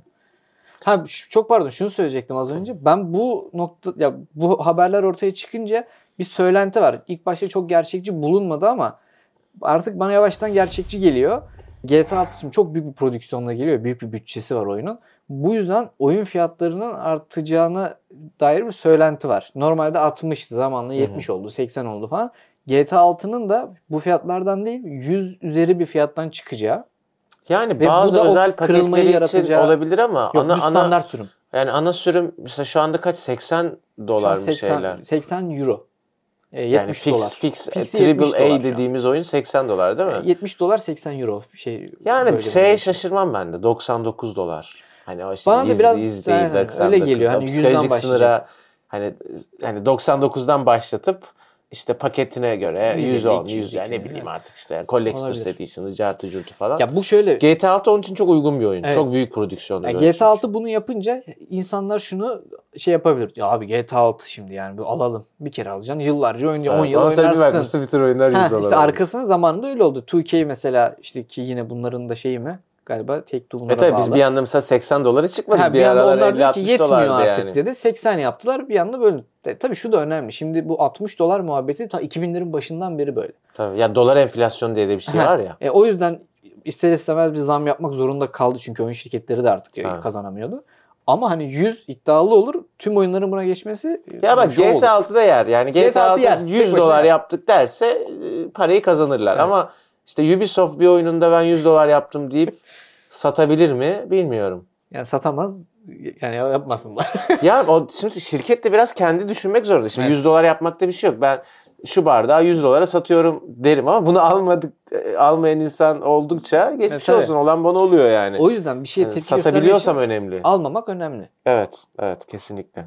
Ha şu- çok pardon şunu söyleyecektim az önce. Ben bu nokta ya bu haberler ortaya çıkınca bir söylenti var. İlk başta çok gerçekçi bulunmadı ama artık bana yavaştan gerçekçi geliyor. G T A altı şimdi çok büyük bir prodüksiyonla geliyor. Büyük bir bütçesi var oyunun. Bu yüzden oyun fiyatlarının artacağına dair bir söylenti var. Normalde altmıştı zamanla yetmiş oldu, seksen oldu falan. G T A altının da bu fiyatlardan değil yüz üzeri bir fiyattan çıkacağı. Yani Ve bazı bu da o özel kırılmayı paketleri için yaratacağı- olabilir ama Yok ana, düz ana standart sürüm. yani ana sürüm mesela şu anda kaç seksen Şu an dolar mı seksen, şeyler? seksen euro. E, Yani yetmiş fix dolar. fix Fix'i yetmiş triple dolar A şu an. dediğimiz oyun seksen dolar değil mi? E, yetmiş dolar seksen euro şey. Yani böyle şeye bir- şaşırmam ben de doksan dokuz dolar. Hani o şey Bana da yüz- biraz yüz değil, aynen, doksan öyle dokuz. geliyor. O Hani yüzden psikolojik başlayacak. sınıra hani hani doksan dokuzdan başlatıp işte paketine göre yüz yüz elli, on, iki yüz yüz yani ne iki, bileyim evet. artık işte yani Collector's Olabilir. Edition'ı, cartı curtu falan. Ya bu şöyle G T A altı onun için çok uygun bir oyun. Evet. Çok büyük prodüksiyonlu ya bir oyun. G T A altı bunu yapınca insanlar şunu şey yapabilir. Ya abi G T A altı şimdi yani bu alalım. Bir kere alacaksın. Yıllarca oynayacaksın. on yıl Ondan sonra bir oynarsın. bakmışsın bütün oyunlar yüz Ha, dolar. işte olmuş. arkasına zamanında öyle oldu. iki K mesela işte ki yine bunların da şeyi mi? Galiba Take-Two bunlara E tabii bağlı. biz bir anda mesela seksen dolara çıkmadık. Ha, bir bir anda aralar onlar elli dedi ki altmış yetmiyor dolardı artık yani. dedi. seksen yaptılar bir anda böyle. De, tabii şu da önemli. Şimdi bu altmış dolar muhabbeti ta iki binlerin başından beri böyle. Tabii. Ya dolar enflasyonu diye de bir şey Ha, var ya. E, o yüzden ister istemez bir zam yapmak zorunda kaldı. Çünkü oyun şirketleri de artık Ha. kazanamıyordu. Ama hani yüz iddialı olur. Tüm oyunların buna geçmesi Ya bak şov G olur. T A altıda yer. Yani G T A altı G T A altı yer. yüz Tek dolar başına yer. yaptık derse e, parayı kazanırlar. Evet. Ama işte Ubisoft bir oyununda ben yüz dolar yaptım deyip satabilir mi bilmiyorum. Yani satamaz. Yani yapmasınlar. Ya o şimdi şirket de biraz kendi düşünmek zorunda. Şimdi Evet. yüz dolar yapmakta bir şey yok. Ben şu bardağı yüz dolara satıyorum derim ama bunu almadık e, almayan insan oldukça geçmiş Evet, tabii. olsun. Olan bana oluyor yani. O yüzden bir şeye Yani tepki göstermek satabiliyorsam için önemli. almamak önemli. Evet, evet kesinlikle.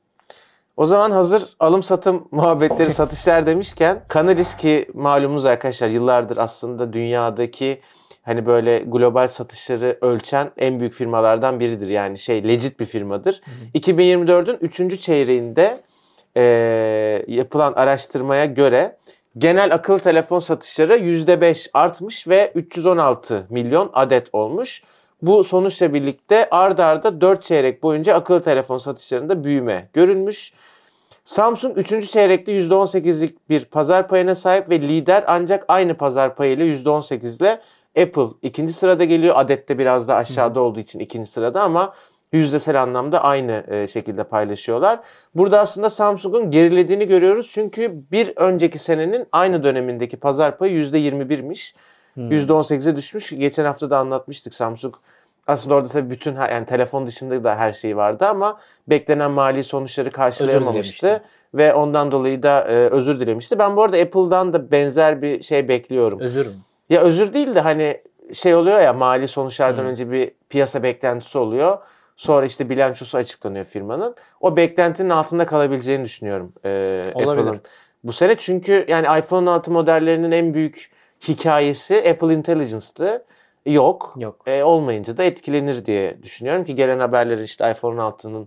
O zaman hazır alım satım muhabbetleri satışlar demişken Canaris ki malumunuz arkadaşlar yıllardır aslında dünyadaki hani böyle global satışları ölçen en büyük firmalardan biridir. Yani şey legit bir firmadır. Hı hı. iki bin yirmi dördün üçüncü çeyreğinde e, yapılan araştırmaya göre genel akıllı telefon satışları yüzde beş artmış ve üç yüz on altı milyon adet olmuş. Bu sonuçla birlikte ard arda dört çeyrek boyunca akıllı telefon satışlarında büyüme görülmüş. Samsung üçüncü çeyrekte yüzde on sekizlik bir pazar payına sahip ve lider ancak aynı pazar payıyla yüzde on sekiz ile Apple ikinci sırada geliyor. Adette biraz da aşağıda olduğu için ikinci sırada ama yüzdesel anlamda aynı şekilde paylaşıyorlar. Burada aslında Samsung'un gerilediğini görüyoruz. Çünkü bir önceki senenin aynı dönemindeki pazar payı yüzde yirmi birmiş. Hmm. yüzde on sekize düşmüş. Geçen hafta da anlatmıştık Samsung. Aslında orada tabii bütün yani telefon dışında da her şey vardı ama beklenen mali sonuçları karşılayamamıştı. Ve ondan dolayı da e, özür dilemişti. Ben bu arada Apple'dan da benzer bir şey bekliyorum. Özür mü? Ya özür değil de hani şey oluyor ya mali sonuçlardan hmm. önce bir piyasa beklentisi oluyor. Sonra işte bilançosu açıklanıyor firmanın. O beklentinin altında kalabileceğini düşünüyorum e, Apple'ın bu sene. Çünkü yani iPhone on altı modellerinin en büyük hikayesi Apple Intelligence'tı. Yok. Yok. E, olmayınca da etkilenir diye düşünüyorum ki gelen haberlerin işte iPhone on altının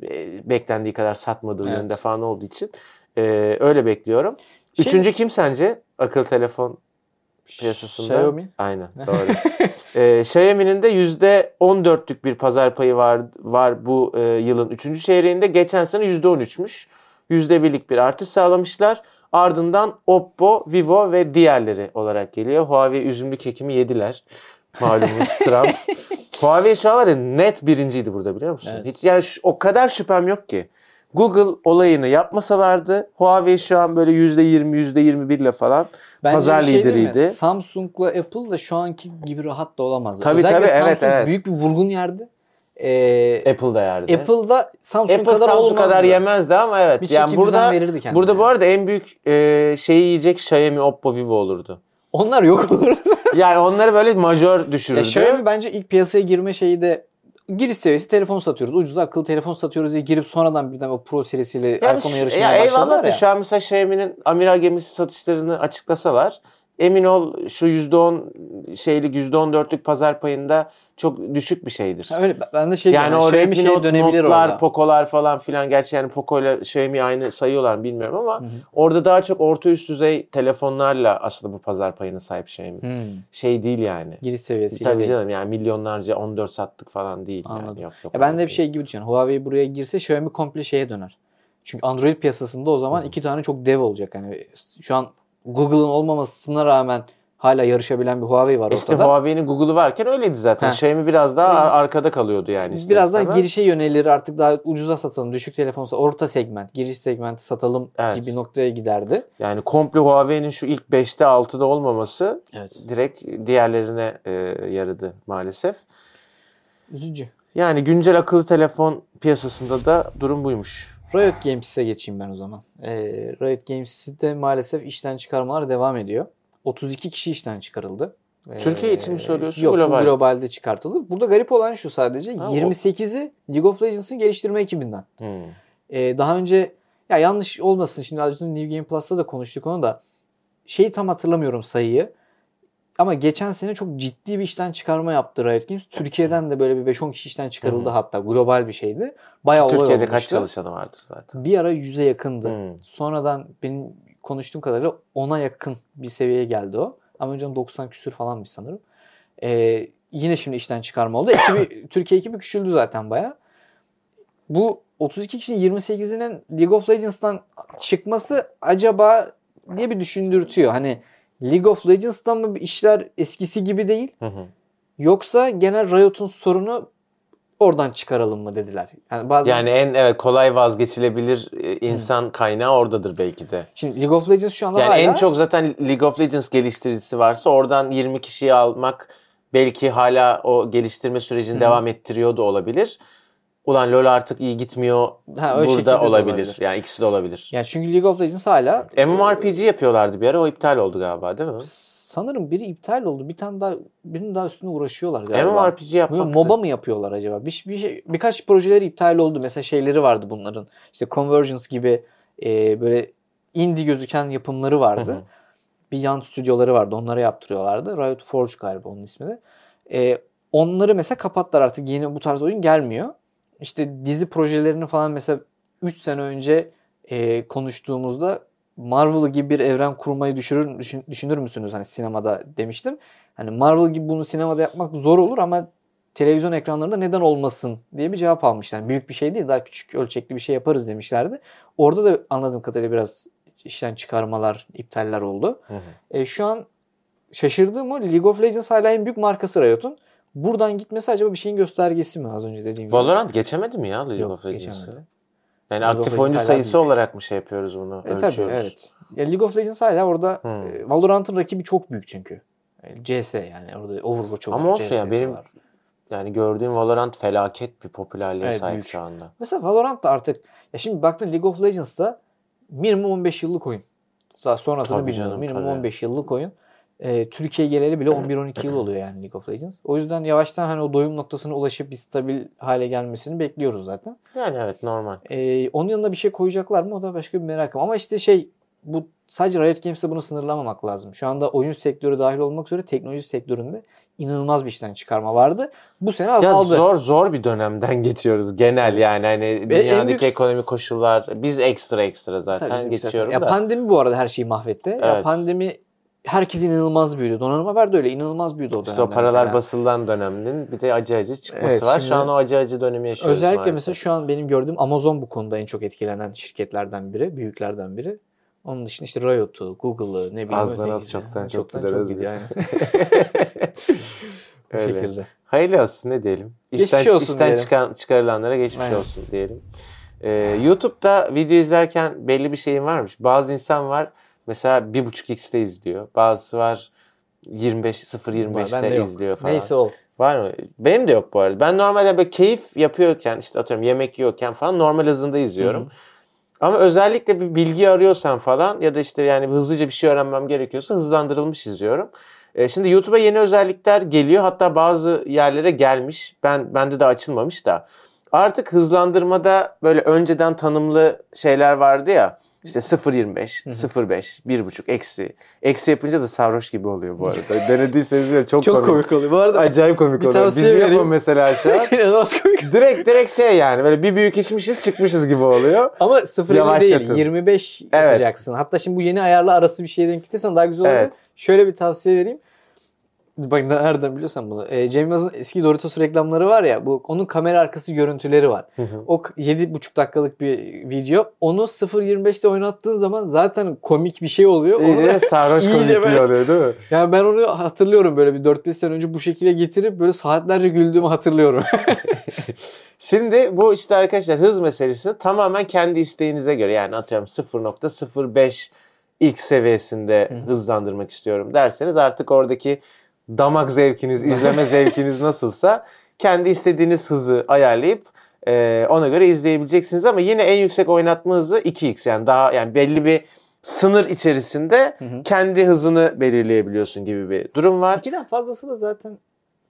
e, beklendiği kadar satmadığı evet. yönde falan olduğu için e, öyle bekliyorum. Şey, Üçüncü kim sence akıllı telefon piyasasında? Xiaomi. Aynen doğru. e, Xiaomi'nin de yüzde on dörtlük bir pazar payı var var bu e, yılın üçüncü çeyreğinde. Geçen sene yüzde on üçmüş. yüzde birlik bir artış sağlamışlar. Ardından Oppo, Vivo ve diğerleri olarak geliyor. Huawei üzümlü kekimi yediler. Malumunuz Trump. Huawei şu an var ya net birinciydi burada biliyor musun? Evet. Hiç yani şu, o kadar şüphem yok ki. Google olayını yapmasalardı Huawei şu an böyle yüzde yirmi yüzde yirmi bir ile falan Bence pazar şey lideriydi. Samsung'la Apple da şu anki gibi rahat da olamazdı. Tabii Özellikle tabii Samsung evet evet. büyük bir vurgun yerdi. Ee, Apple'da yerdi. Apple'da Samsung Apple kadar Samsung olmazdı. kadar yemezdi ama evet. Bir yani çeki düzen burada verirdi kendine. burada bu arada en büyük e, şeyi yiyecek Xiaomi, Oppo, Vivo olurdu. Onlar yok olur. Yani onları böyle majör düşürürdü. Ya Xiaomi bence ilk piyasaya girme şeyi de giriş seviyesi telefon satıyoruz. Ucuz akıllı telefon satıyoruz diye girip sonradan birden o Pro serisiyle iPhone'a yarışmaya ya başladılar eyvallah da ya. şu an mesela Xiaomi'nin amiral gemisi satışlarını açıklasalar emin ol şu yüzde on şeylik yüzde on dörtlük pazar payında çok düşük bir şeydir. Ha öyle ben de şey yani diyorum, o Xiaomi Redmi şey Note, dönebilir Note'lar, orada. Poco'lar falan filan gerçi yani Poco ile Xiaomi aynı sayıyorlar mı bilmiyorum ama Hı hı. orada daha çok orta üst düzey telefonlarla aslında bu pazar payına sahip Xiaomi. Hmm. Şey değil yani. Giriş seviyesi. Tabii değil. canım yani milyonlarca on dört sattık falan değil. Anladım. Yani. Yok, yok, Ya ben de değil. bir şey gibi düşünüyorum. Huawei buraya girse Xiaomi komple şeye döner. Çünkü Android piyasasında o zaman iki tane çok dev olacak. Yani şu an Google'ın olmamasına rağmen hala yarışabilen bir Huawei var İşte ortada. Huawei'nin Google'u varken öyleydi zaten. Ha. Xiaomi biraz daha Evet. arkada kalıyordu yani. Biraz daha istemez. girişe yönelir artık daha ucuza satalım. Düşük telefon orta segment, giriş segmenti satalım Evet. gibi noktaya giderdi. Yani komple Huawei'nin şu ilk beşte altıda olmaması Evet. direkt diğerlerine e, yaradı maalesef. Üzücü. Yani güncel akıllı telefon piyasasında da durum buymuş. Riot Games'e geçeyim ben o zaman. Ee, Riot Games'de maalesef işten çıkarmalar devam ediyor. otuz iki kişi işten çıkarıldı. Türkiye için mi söylüyorsun? Yok, global. globalde çıkartıldı. Burada garip olan şu sadece Ha, yirmi sekizi League of Legends'ın geliştirme ekibinden. Hmm. Ee, daha önce ya yanlış olmasın şimdi az önce New Game Plus'ta da konuştuk onu da şeyi tam hatırlamıyorum sayıyı. Ama geçen sene çok ciddi bir işten çıkarma yaptı Riot Games. Türkiye'den de böyle bir beş on kişi işten çıkarıldı Hı hı. hatta. Global bir şeydi. Bayağı olay Türkiye'de olmuştu. kaç çalışanı vardır zaten? Bir ara yüze yakındı. Hmm. Sonradan benim konuştuğum kadarıyla ona yakın bir seviyeye geldi o. Ama önceden doksan küsür falanmış sanırım. Ee, yine şimdi işten çıkarma oldu. Ekibi, Türkiye ekibi küçüldü zaten bayağı. Bu otuz iki kişinin yirmi sekizinin League of Legends'tan çıkması acaba diye bir düşündürtüyor. Hani League of Legends'tan mı işler eskisi gibi değil? Hı hı. Yoksa genel Riot'un sorunu oradan çıkaralım mı dediler. Yani bazen Yani en evet kolay vazgeçilebilir e, insan kaynağı oradadır belki de. şimdi League of Legends şu anda Yani hala en çok zaten League of Legends geliştiricisi varsa oradan yirmi kişiyi almak belki hala o geliştirme sürecini Hı. devam ettiriyor da olabilir. Ulan LoL artık iyi gitmiyor. Ha, öyle şekilde de burada olabilir. olabilir. Yani ikisi de olabilir. yani çünkü League of Legends hala MMORPG yapıyorlardı bir ara, o iptal oldu galiba değil mi? sanırım biri iptal oldu. Bir tane daha birinin daha üstüne uğraşıyorlar galiba. MMORPG yapmak MOBA mı yapıyorlar acaba? Bir, bir şey, birkaç projeleri iptal oldu. Mesela şeyleri vardı bunların. İşte Convergence gibi e, böyle indie gözüken yapımları vardı. Hı hı. Bir yan stüdyoları vardı. Onlara yaptırıyorlardı. Riot Forge galiba onun ismi de. E, onları mesela kapattılar artık. Yeni bu tarz oyun gelmiyor. İşte dizi projelerini falan mesela üç sene önce e, konuştuğumuzda Marvel gibi bir evren kurmayı düşünür, düşün, düşünür müsünüz hani sinemada demiştim. Hani Marvel gibi bunu sinemada yapmak zor olur ama televizyon ekranlarında neden olmasın diye bir cevap almışlar. Yani büyük bir şey değil, daha küçük ölçekli bir şey yaparız demişlerdi. Orada da anladığım kadarıyla biraz işten çıkarmalar, iptaller oldu. Hı hı. E, şu an şaşırdığım o League of Legends hala en büyük markası Riot'un. Buradan gitmesi acaba bir şeyin göstergesi mi az önce dediğim gibi? Valorant geçemedi mi ya League Yok, of Legends'ı? geçemedi. Yani League of aktif Legends oyuncu hala sayısı büyük. olarak mı şey yapıyoruz bunu? E, tabii ölçüyoruz? evet. Ya League of Legends hala orada Hmm. e, Valorant'ın rakibi çok büyük çünkü. E, C S yani orada Overwatch Ama olsun C S'si ya benim var. yani gördüğüm Valorant felaket bir popülerliğe Evet, sahip büyük. şu anda. Mesela Valorant da artık ya şimdi baktın League of Legends'ta minimum on beş yıllık oyun. Daha sonrasını Tabii bilmiyorum. canım, minimum tabii. on beş yıllık oyun. E, Türkiye geleli bile on bir on iki yıl oluyor yani League of Legends. O yüzden yavaştan hani o doyum noktasına ulaşıp bir stabil hale gelmesini bekliyoruz zaten. Yani evet normal. Ee, onun yanına bir şey koyacaklar mı? O da başka bir merakım. Ama işte şey bu sadece Riot Games'te bunu sınırlamamak lazım. Şu anda oyun sektörü dahil olmak üzere teknoloji sektöründe inanılmaz bir işten çıkarma vardı. Bu sene Ya azaldı. zor zor bir dönemden geçiyoruz genel yani hani dünyadaki en büyük- ekonomik koşullar biz ekstra ekstra zaten Tabii bizim geçiyorum zaten. da. Ya pandemi bu arada her şeyi mahvetti. Ya Evet. pandemi herkes inanılmaz büyüdü. Donanım haber de öyle inanılmaz büyüdü o İşte o dönemde paralar mesela. basılan döneminin bir de acı acı çıkması Evet, var. şimdi- Şu an o acı acı dönemi yaşıyoruz Özellikle maalesef. mesela şu an benim gördüğüm Amazon bu konuda en çok etkilenen şirketlerden biri, büyüklerden biri. Onun dışında işte Riot'u, Google'ı, ne bileyim. Azdan az ötekisi. çoktan Ha, çok çoktan gider çok özür. gidiyor. Yani. Bu Öyle. şekilde. Hayırlı olsun ne diyelim. Geçmiş İşten, olsun işten diyelim. çıkan, çıkarılanlara geçmiş Aynen. olsun diyelim. Ee, YouTube'da video izlerken belli bir şeyin varmış. Bazı insan var mesela bir buçuk x'te izliyor. Bazısı var yirmi beş sıfır yirmi beşte izliyor falan. Neyse ol. Var mı? Benim de yok bu arada. Ben normalde böyle keyif yapıyorken işte atıyorum yemek yiyorken falan normal hızında izliyorum. Hı-hı. Ama özellikle bir bilgi arıyorsam falan ya da işte yani hızlıca bir şey öğrenmem gerekiyorsa hızlandırılmış izliyorum. Ee, şimdi YouTube'a yeni özellikler geliyor. Hatta bazı yerlere gelmiş. Ben bende de açılmamış da. Artık hızlandırmada böyle önceden tanımlı şeyler vardı ya. İşte sıfır yirmi beş, sıfır beş, bir buçuk, eksi. Eksi yapınca da sarhoş gibi oluyor bu arada. Denediyseniz bile çok, çok komik. komik oluyor. Bu arada acayip komik oluyor. Biz yapalım mesela aşağı. direkt direkt şey yani böyle bir büyük içmişiz çıkmışız gibi oluyor. Ama sıfır elli değil yirmi beş evet. yapacaksın. Hatta şimdi bu yeni ayarla arası bir şeye denk getirsen daha güzel olur. Evet. Şöyle bir tavsiye vereyim. Bak nereden biliyorsan bunu. E, Cem Yılmaz'ın eski Doritos reklamları var ya. Bu onun kamera arkası görüntüleri var. Hı hı. O yedi buçuk dakikalık bir video. Onu sıfır yirmi beşte oynattığın zaman zaten komik bir şey oluyor. İyice sarhoş komikliği oluyor değil mi? Yani ben onu hatırlıyorum böyle bir dört beş sene önce bu şekilde getirip böyle saatlerce güldüğümü hatırlıyorum. Şimdi bu işte arkadaşlar hız meselesi tamamen kendi isteğinize göre. Yani atıyorum sıfır nokta sıfır beş ilk seviyesinde hı. hızlandırmak istiyorum derseniz artık oradaki damak zevkiniz, izleme zevkiniz nasılsa kendi istediğiniz hızı ayarlayıp e, ona göre izleyebileceksiniz ama yine en yüksek oynatma hızı iki x yani daha yani belli bir sınır içerisinde hı hı. kendi hızını belirleyebiliyorsun gibi bir durum var. ikiden fazlası da zaten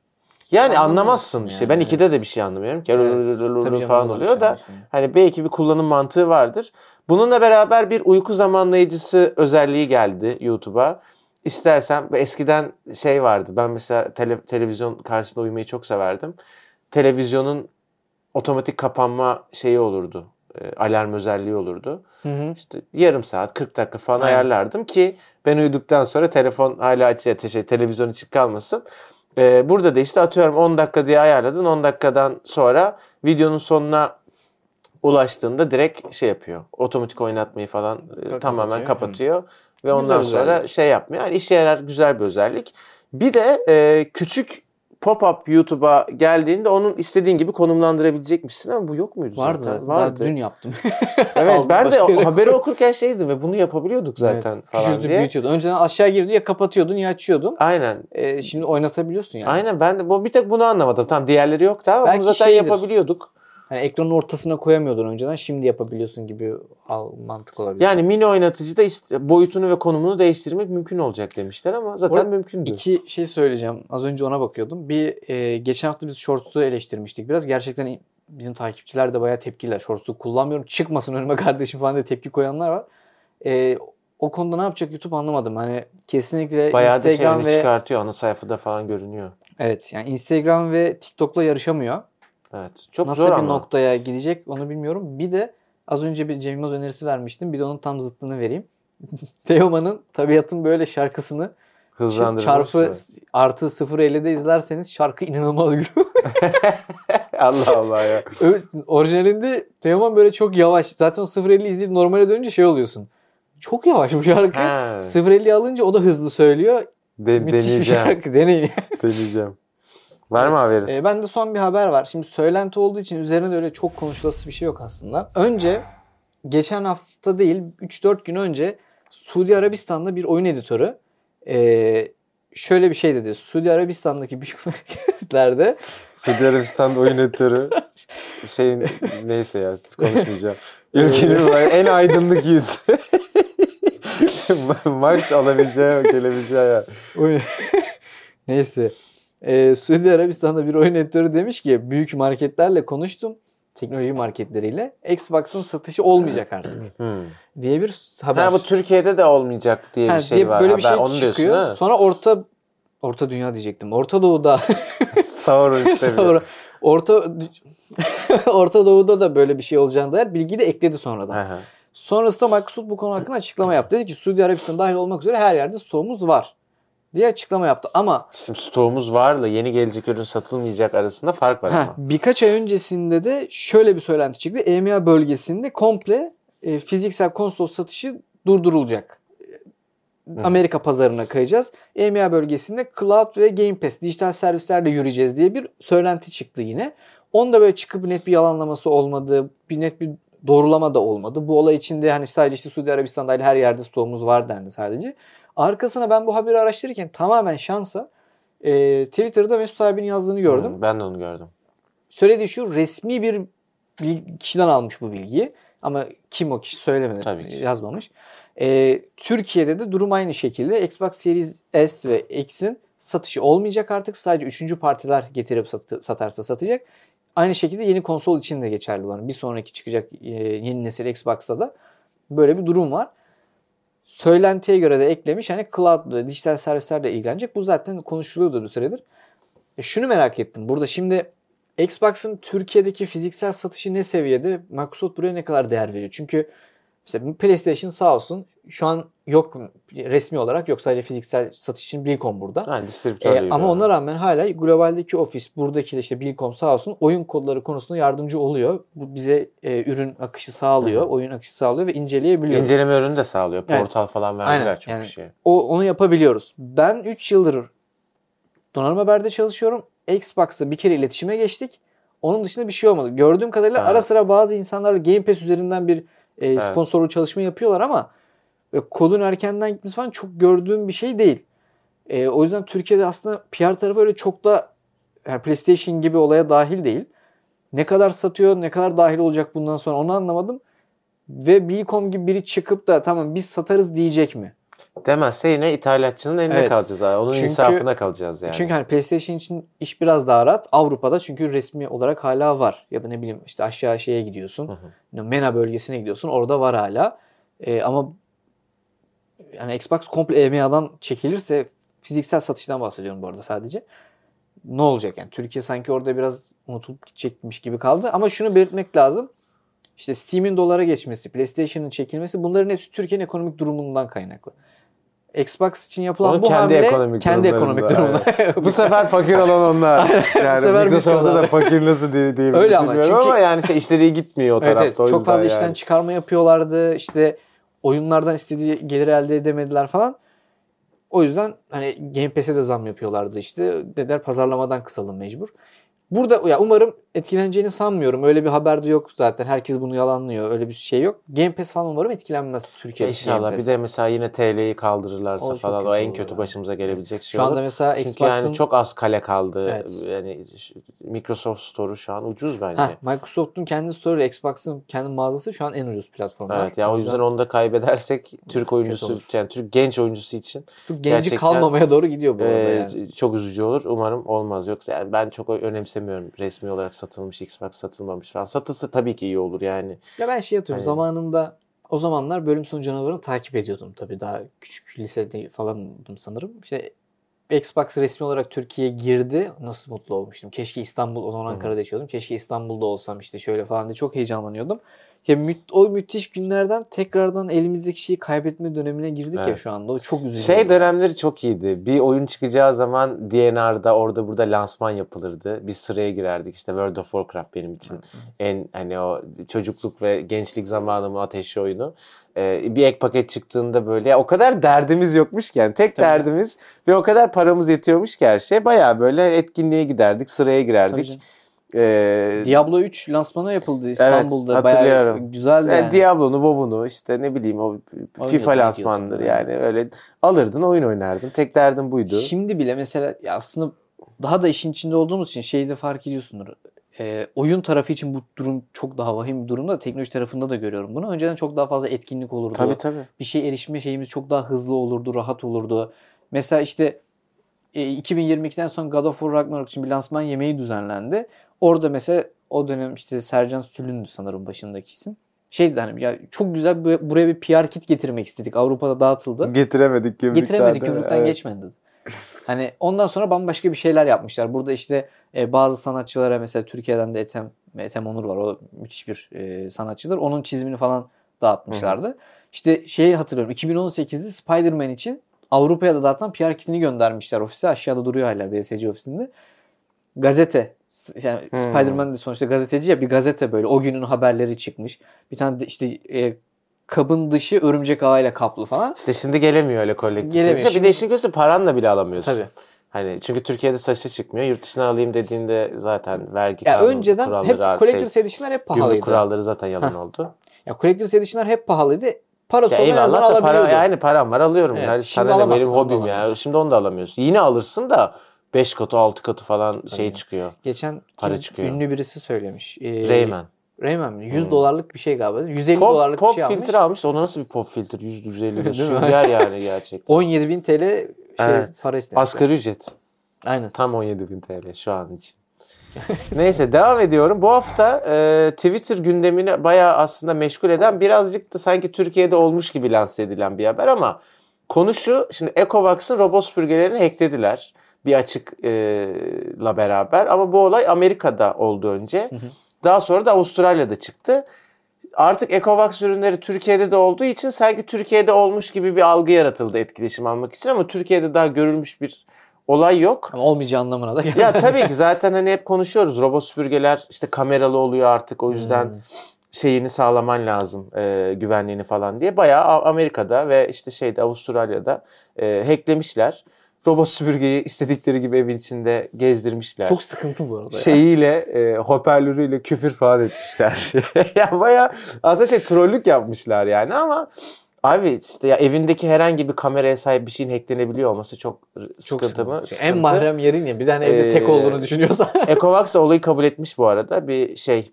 yani anlamazsın bir şey. Yani. Ben ikide evet. de bir şey anlamıyorum. Evet. falan oluyor da hani belki bir kullanım mantığı vardır. Bununla beraber bir uyku zamanlayıcısı özelliği geldi YouTube'a. İstersen eskiden şey vardı. Ben mesela tele, televizyon karşısında uyumayı çok severdim. Televizyonun otomatik kapanma şeyi olurdu. E, alarm özelliği olurdu. Hı hı. İşte yarım saat, kırk dakika falan Aynen. ayarlardım ki ben uyuduktan sonra telefon hala açık, şey, televizyon açık kalmasın. E, burada da işte atıyorum on dakika diye ayarladın. on dakikadan sonra videonun sonuna ulaştığında direkt şey yapıyor. Otomatik oynatmayı falan e, tamamen kapatıyor. Hı. Ve ondan güzel sonra özellik. Şey yapmıyor. Yani işe yarar güzel bir özellik. Bir de e, küçük pop-up YouTube'a geldiğinde onun istediğin gibi konumlandırabilecekmişsin ama bu yok muydu Vardı, zaten? Vardı. Daha dün yaptım. Evet ben de o haberi okurken şeydim ve bunu yapabiliyorduk zaten evet. falan Küçültüp diye. büyütüyordun. Önceden aşağı girdi ya kapatıyordun ya açıyordun. Aynen. Ee, şimdi oynatabiliyorsun yani. Aynen ben de bu bir tek bunu anlamadım. Tamam diğerleri yoktu ama Belki bunu zaten şeydir. yapabiliyorduk. Yani ekranın ortasına koyamıyordun önceden. Şimdi yapabiliyorsun gibi al, mantık olabilir. Yani mini oynatıcıda ist- boyutunu ve konumunu değiştirmek mümkün olacak demişler ama zaten Orada mümkündü. İki şey söyleyeceğim. Az önce ona bakıyordum. Bir e, geçen hafta biz Shorts'u eleştirmiştik biraz. Gerçekten bizim takipçiler de bayağı tepkiler. Shorts'u kullanmıyorum. Çıkmasın önüme kardeşim falan diye tepki koyanlar var. E, o konuda ne yapacak YouTube anlamadım. Hani kesinlikle bayağı Instagram da ve çıkartıyor. Ana sayfada falan görünüyor. Evet. Yani Instagram ve TikTok'la yarışamıyor. Evet. Çok Nasıl zor bir ama. noktaya gidecek onu bilmiyorum. Bir de az önce bir Cem Yılmaz önerisi vermiştim. Bir de onun tam zıttını vereyim. Teoman'ın Tabiatın Böyle şarkısını çarpı artı sıfır elli'de izlerseniz şarkı inanılmaz güzel. Allah Allah ya. Orijinalinde Teoman böyle çok yavaş. Zaten o sıfır elli izleyip normale dönünce şey oluyorsun. Çok yavaş bu şarkı. He. sıfır elli alınca o da hızlı söylüyor. De- Müthiş deneyeceğim. bir şarkı. Deneyin. Deneyeceğim. Var mı haberin? E, ben de son bir haber var. Şimdi söylenti olduğu için üzerine de öyle çok konuşulası bir şey yok aslında. Önce geçen hafta değil üç dört gün önce Suudi Arabistan'da bir oyun editörü e, şöyle bir şey dedi. Suudi Arabistan'daki büyük marketlerde Suudi Arabistan'da oyun editörü şeyin neyse ya konuşmayacağım. Ülkenin en aydınlık yüz. Max alabileceği, gelebileceği ya. Neyse. Ee, Suudi Arabistan'da bir oyun editörü demiş ki büyük marketlerle konuştum. Teknoloji marketleriyle. Xbox'ın satışı olmayacak artık. diye bir haber. Ha, bu Türkiye'de de olmayacak diye ha, bir şey diye var. Böyle bir şey haber, çıkıyor. Diyorsun, Sonra Orta Orta Dünya diyecektim. Orta Doğu'da Sonra Orta Orta Doğu'da da böyle bir şey olacağına dair bilgi de ekledi sonradan. Aha. Sonrasında Microsoft bu konu hakkında açıklama yaptı. Dedi ki Suudi Arabistan dahil olmak üzere her yerde stoğumuz var diye açıklama yaptı. Ama şimdi stoğumuz varla yeni gelecek ürün satılmayacak arasında fark var. Heh, ama. Birkaç ay öncesinde de şöyle bir söylenti çıktı. E M E A bölgesinde komple e, fiziksel konsol satışı durdurulacak. Hı. Amerika pazarına kayacağız. E M E A bölgesinde Cloud ve Game Pass dijital servislerle yürüyeceğiz diye bir söylenti çıktı yine. Onda böyle çıkıp net bir yalanlaması olmadı. Bir net bir doğrulama da olmadı. Bu olay içinde hani sadece işte Suudi Arabistan dahil her yerde stoğumuz var dendi sadece. Arkasına ben bu haberi araştırırken tamamen şansa e, Twitter'da Mesut abinin yazdığını gördüm. Hmm, ben de onu gördüm. Söylediği şu, resmi bir kişiden almış bu bilgiyi. Ama kim o kişi söylemedi, Tabii ki. yazmamış. E, Türkiye'de de durum aynı şekilde. Xbox Series S ve X'in satışı olmayacak artık. Sadece üçüncü partiler getirip sat- satarsa satacak. Aynı şekilde yeni konsol için de geçerli var. Bir sonraki çıkacak e, yeni nesil Xbox'ta da böyle bir durum var. Söylentiye göre de eklemiş hani cloud, dijital servislerle ilgilenecek. Bu zaten konuşuluyordu bir süredir. E şunu merak ettim. Burada şimdi Xbox'ın Türkiye'deki fiziksel satışı ne seviyede? Microsoft buraya ne kadar değer veriyor? Çünkü mesela PlayStation sağ olsun şu an yok, resmi olarak yok. Sadece fiziksel satış için Bilcom burada. Ha, distribütörle E, ama ona rağmen hala globaldeki ofis, buradaki de işte Bilcom sağ olsun oyun kodları konusunda yardımcı oluyor. Bu bize e, ürün akışı sağlıyor, Hı-hı. oyun akışı sağlıyor ve inceleyebiliyoruz. İnceleme ürünü de sağlıyor. Portal evet. falan verdiler Aynen. çok yani, bir şey. O, onu yapabiliyoruz. Ben üç yıldır Donanım Haber'de çalışıyorum. Xbox'ta bir kere iletişime geçtik. Onun dışında bir şey olmadı. Gördüğüm kadarıyla evet. ara sıra bazı insanlar Game Pass üzerinden bir e, evet. sponsorlu çalışma yapıyorlar ama e, kodun erkenden gitmesi falan çok gördüğüm bir şey değil. E, o yüzden Türkiye'de aslında P R tarafı öyle çok da yani PlayStation gibi olaya dahil değil. Ne kadar satıyor, ne kadar dahil olacak bundan sonra onu anlamadım. Ve Bilcom gibi biri çıkıp da tamam biz satarız diyecek mi? Demezse yine ithalatçının eline evet. kalacağız abi. Onun çünkü, insafına kalacağız yani. Çünkü hani PlayStation için iş biraz daha rahat. Avrupa'da çünkü resmi olarak hala var. Ya da ne bileyim işte aşağı şeye gidiyorsun. Hı hı. MENA bölgesine gidiyorsun. Orada var hala. Ee, ama yani Xbox komple E M A'dan çekilirse, fiziksel satıştan bahsediyorum bu arada sadece. Ne olacak yani? Türkiye sanki orada biraz unutulup gidecekmiş gibi kaldı. Ama şunu belirtmek lazım. İşte Steam'in dolara geçmesi, PlayStation'ın çekilmesi, bunların hepsi Türkiye'nin ekonomik durumundan kaynaklı. Xbox için yapılan Onun bu kendi hamle ekonomik kendi ekonomik durumunda. Bu sefer fakir olan onlar. Yani Microsoft'ta da fakir nasıl diye, diye öyle ama çünkü ama yani işte işleri iyi gitmiyor o evet, tarafta. Evet, o çok fazla yani. işten çıkarma yapıyorlardı. İşte oyunlardan istediği gelir elde edemediler falan. O yüzden hani Game Pass'e de zam yapıyorlardı işte. Dediler pazarlamadan kısalım mecbur. Burada ya umarım etkileneceğini sanmıyorum. Öyle bir haber de yok zaten. Herkes bunu yalanlıyor. Öyle bir şey yok. Game Pass falan umarım etkilenmez Türkiye'de. İnşallah. Bir de mesela yine T L'yi kaldırırlarsa o falan o en kötü başımıza gelebilecek şey şu olur. Anda mesela Çünkü Xbox'ın yani çok az kale kaldı. Evet. Yani Microsoft Store'u şu an ucuz bence. Heh, Microsoft'un kendi Store'u, Xbox'ın kendi mağazası şu an en ucuz platformlar. Evet. Ya o yüzden onu da kaybedersek Türk oyuncusu yani Türk genç oyuncusu için Türk genci kalmamaya doğru gidiyor bu arada e, yani. Çok üzücü olur. Umarım olmaz. Yoksa yani ben çok önemsemiyorum resmi olarak satılmış Xbox satılmamış falan. Satılsa tabii ki iyi olur yani. Ya ben şey yatıyorum hani... zamanında o zamanlar Bölüm Sonu Canavarı'nı takip ediyordum tabii, daha küçük lisede falandım sanırım. İşte Xbox resmi olarak Türkiye'ye girdi. Nasıl mutlu olmuştum. Keşke İstanbul, o zaman Ankara'da yaşıyordum. Keşke İstanbul'da olsam işte şöyle falan diye çok heyecanlanıyordum. Ya mü- o müthiş günlerden tekrardan elimizdeki şeyi kaybetme dönemine girdik evet. ya şu anda. O çok üzücü. Şey dönemleri çok iyiydi. Bir oyun çıkacağı zaman D N R'da orada burada lansman yapılırdı. Biz sıraya girerdik. İşte World of Warcraft benim için Hı-hı. en hani o çocukluk ve gençlik zamanımın ateşi oyunu. Ee, bir ek paket çıktığında böyle ya o kadar derdimiz yokmuş ki yani tek Tabii. derdimiz ve o kadar paramız yetiyormuş ki her şey. Bayağı böyle etkinliğe giderdik, sıraya girerdik. Ee, Diablo üç lansmanı yapıldı İstanbul'da. Evet, hatırlıyorum. Bayağı güzeldi yani. Diablo'nu, WoW'unu işte ne bileyim o FIFA lansmanları yani öyle alırdın, oyun oynardın. Tek derdin buydu. Şimdi bile mesela ya aslında daha da işin içinde olduğumuz için şeyi de fark ediyorsundur. E, oyun tarafı için bu durum çok daha vahim bir durumda. Teknoloji tarafında da görüyorum bunu. Önceden çok daha fazla etkinlik olurdu. Tabii tabii. Bir şey erişme şeyimiz çok daha hızlı olurdu, rahat olurdu. Mesela işte e, iki bin yirmi ikiden sonra God of War Ragnarok için bir lansman yemeği düzenlendi. Orada mesela o dönem işte Sercan Sülün'dü sanırım başındaki isim. Şeydi hani ya çok güzel bir, buraya bir P R kit getirmek istedik. Avrupa'da dağıtıldı. Getiremedik gümrükten. Getiremedik gümrükten evet. geçmedi. Hani ondan sonra bambaşka bir şeyler yapmışlar. Burada işte e, bazı sanatçılara mesela Türkiye'den de Ethem, Ethem Onur var. O müthiş bir e, sanatçıdır. Onun çizimini falan dağıtmışlardı. Hı-hı. İşte şeyi hatırlıyorum. iki bin on sekizde Spider-Man için Avrupa'ya da dağıtılan P R kitini göndermişler ofise. Aşağıda duruyor hala B S C ofisinde. Gazete. Yani hmm. Spider-Man de sonuçta gazeteci ya, bir gazete böyle. O günün haberleri çıkmış. Bir tane de işte e, kabın dışı örümcek ağıyla kaplı falan. İşte şimdi gelemiyor öyle kolektif. Gelemiyor. Bir de işin kötüsü paranla bile alamıyorsun. Tabii. Hani çünkü Türkiye'de satışa çıkmıyor. Yurt dışından alayım dediğinde zaten vergi ya kanunu önceden kuralları, hep Collector's Edition'lar hep pahalıydı. Gümrük kuralları zaten yalan Heh. oldu. Ya Collector's Edition'lar hep pahalıydı. Parası Ya olan yazan eyvallah da para, alabiliyordu. yani param var alıyorum. Evet, Yani şimdi sana ne, benim alamazsın, onu da hobim ya. alamıyorsun. Şimdi onu da alamıyorsun. Yine alırsın da beş katı altı katı falan şey Tabii. çıkıyor. Geçen Para kim, çıkıyor. ünlü birisi söylemiş. Ee, Rayman. Rayman mi? yüz Hmm. dolarlık bir şey galiba. yüz elli Pop, dolarlık pop bir şey almış. filtre almış. Ona nasıl bir pop filtre? yüz yüz elli Değil mi? sünger yani gerçekten. on yedi bin T L şey Evet. para istemiş. Asgari ücret. Aynen. Tam on yedi bin T L şu an için. Neyse devam ediyorum. Bu hafta e, Twitter gündemini bayağı aslında meşgul eden, birazcık da sanki Türkiye'de olmuş gibi lanse edilen bir haber ama konu şu. Şimdi Ecovax'ın robot süpürgelerini hacklediler. Bir açıkla beraber ama bu olay Amerika'da oldu önce. Hı hı. Daha sonra da Avustralya'da çıktı. Artık Ecovax ürünleri Türkiye'de de olduğu için sanki Türkiye'de olmuş gibi bir algı yaratıldı etkileşim almak için ama Türkiye'de daha görülmüş bir olay yok. Ama olmayacağı anlamına da geldi. Ya tabii ki zaten hani hep konuşuyoruz. Robot süpürgeler işte kameralı oluyor artık. O yüzden hmm. şeyini sağlaman lazım. E, güvenliğini falan diye. Bayağı Amerika'da ve işte şeyde Avustralya'da e, hacklemişler. Robot süpürgeyi istedikleri gibi evin içinde gezdirmişler. Çok sıkıntı bu arada. Şeyiyle, e, hoparlörüyle küfür falan etmişler. Ya bayağı aslında şey trollük yapmışlar yani ama abi işte ya evindeki herhangi bir kameraya sahip bir şeyin hacklenebiliyor olması çok, çok sıkıntı mı? Sıkıntı. En mahrem yerin ya. Bir tane evde ee, tek olduğunu düşünüyorsan. Ecovax olayı kabul etmiş bu arada. Bir şey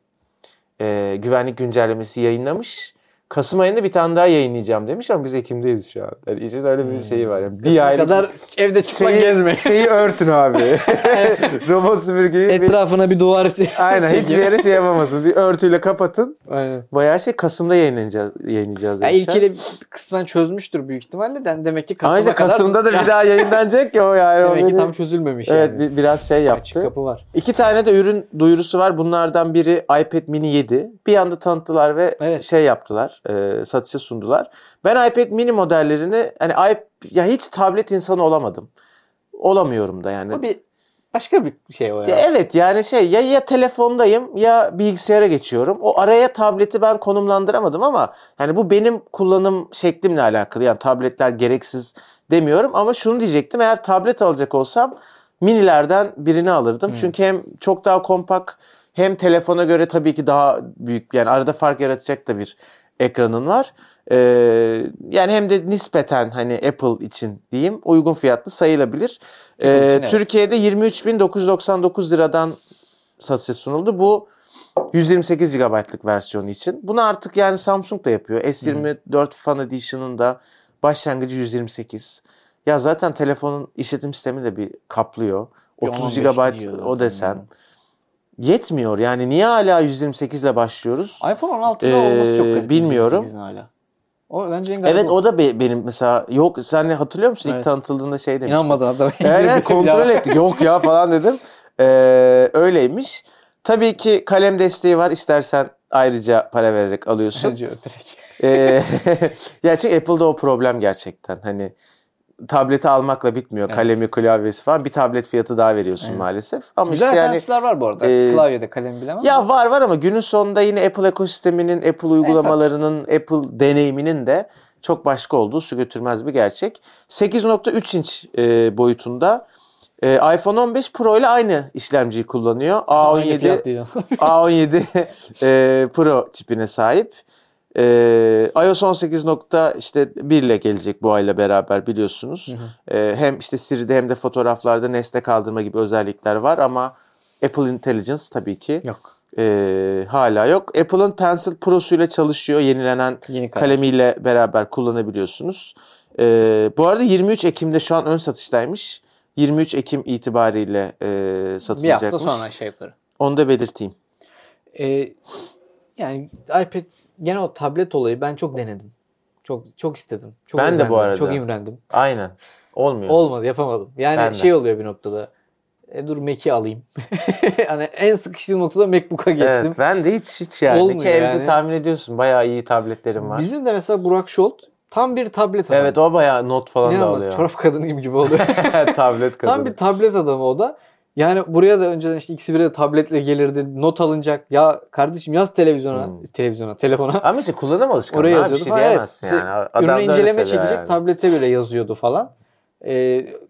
e, güvenlik güncellemesi yayınlamış. Kasım ayında bir tane daha yayınlayacağım demiş ama biz Ekim'deyiz şu an. Yani işte öyle bir şeyi var. Yani bir ay kadar evde çıkmak şeyi, gezme. Şeyi örtün abi. Robot süpürgeyi. Etrafına bir, bir duvar. Aynen hiçbir yere şey yapamasın. Bir örtüyle kapatın. Aynen. Bayağı şey Kasım'da yayınlayacağız, yayınlayacağız ya demişler. İlkiyle kısmen çözmüştür büyük ihtimalle. De, demek ki Kasım'a ama işte kadar. Kasım'da da bir daha yayınlanacak ya o yani. Demek o ki beni... tam çözülmemiş evet, yani. Evet biraz şey yaptı. Açık kapı var. İki tane de ürün duyurusu var. Bunlardan biri iPad mini yedi. Bir anda tanıttılar ve evet. şey yaptılar. E, satışa sundular. Ben iPad mini modellerini hani ya hiç tablet insanı olamadım. Olamıyorum da yani. O bir başka bir şey o ya. ya. Evet yani şey ya ya telefondayım ya bilgisayara geçiyorum. O araya tableti ben konumlandıramadım ama yani bu benim kullanım şeklimle alakalı. Yani tabletler gereksiz demiyorum ama şunu diyecektim. Eğer tablet alacak olsam minilerden birini alırdım. Hmm. Çünkü hem çok daha kompakt hem telefona göre tabii ki daha büyük yani arada fark yaratacak da bir ekranın var. Ee, yani hem de nispeten hani Apple için diyeyim uygun fiyatlı sayılabilir. Ee, için, evet. Türkiye'de yirmi üç bin dokuz yüz doksan dokuz liradan satışa sunuldu. Bu yüz yirmi sekiz gigabaytlık versiyonu için. Bunu artık yani Samsung da yapıyor. S yirmi dört hmm. Fan Edition'ın da başlangıcı yüz yirmi sekiz. Ya zaten telefonun işletim sistemi de bir kaplıyor. Bir otuz gigabayt o desen. Yani. Yetmiyor. Yani niye hala yüz yirmi sekiz ile başlıyoruz? iPhone on altıda ee, olması çok garip. Bilmiyorum. Hala. O bence en evet o da be, benim mesela yok sen hatırlıyor musun evet. ilk tanıtıldığında şey demiştin. İnanmadın adam. Yani kontrol ettik. Yok ya falan dedim. Ee, öyleymiş. Tabii ki kalem desteği var. İstersen ayrıca para vererek alıyorsun. Ayrıca öperek. ee, ya çünkü Apple'da o problem gerçekten. Hani tableti almakla bitmiyor. Evet. Kalemi, klavyesi falan. Bir tablet fiyatı daha veriyorsun evet. maalesef. Ama güzel işte alternatifler yani, var bu arada. E, Klavyede kalem bilemem. Ya mi? var var ama günün sonunda yine Apple ekosisteminin, Apple uygulamalarının, evet, Apple deneyiminin de çok başka olduğu su götürmez bir gerçek. sekiz nokta üç inç e, boyutunda. E, iPhone on beş Pro ile aynı işlemciyi kullanıyor. A on yedi A on yedi e, Pro çipine sahip. Ee, iOS on sekiz nokta bir ile gelecek bu ayla beraber biliyorsunuz. Hı hı. Ee, hem işte Siri'de hem de fotoğraflarda nesne kaldırma gibi özellikler var ama Apple Intelligence tabii ki yok. E, hala yok. Apple'ın Pencil Pro'su ile çalışıyor. Yenilenen Yeni kalemiyle beraber kullanabiliyorsunuz. Ee, bu arada yirmi üç Ekim'de şu an ön satıştaymış. yirmi üç Ekim itibariyle e, satılacakmış. Bir hafta sonra şey yaparım. Onu da belirteyim. Ee, yani iPad gene o tablet olayı ben çok denedim. Çok çok istedim. Çok ben özendim, de bu arada. Çok imrendim. Aynen. Olmuyor. Olmadı, yapamadım. Yani ben şey de. oluyor bir noktada. E, dur Mac'i alayım. Hani en sıkıştığım noktada MacBook'a geçtim. Evet, ben de hiç hiç yani. Olmuyor Ki evde yani. tahmin ediyorsun bayağı iyi tabletlerim var. Bizim de mesela Burak Şolt tam bir tablet adamı. Evet o bayağı not falan da alıyor. Çorap kadınıyım gibi oluyor. Tablet kadını. Tam bir tablet adamı o da. Yani buraya da önceden işte ikisi bire de tabletle gelirdi. Not alınacak. Ya kardeşim yaz televizyona. Hmm. Televizyona, telefona. Ama işte kullanım alışkanlığı. Oraya yazıyordu bir şey falan. diyemezsin Evet. yani. Adam ürünü inceleme çekecek. yani. Tablete bile yazıyordu falan. Ee,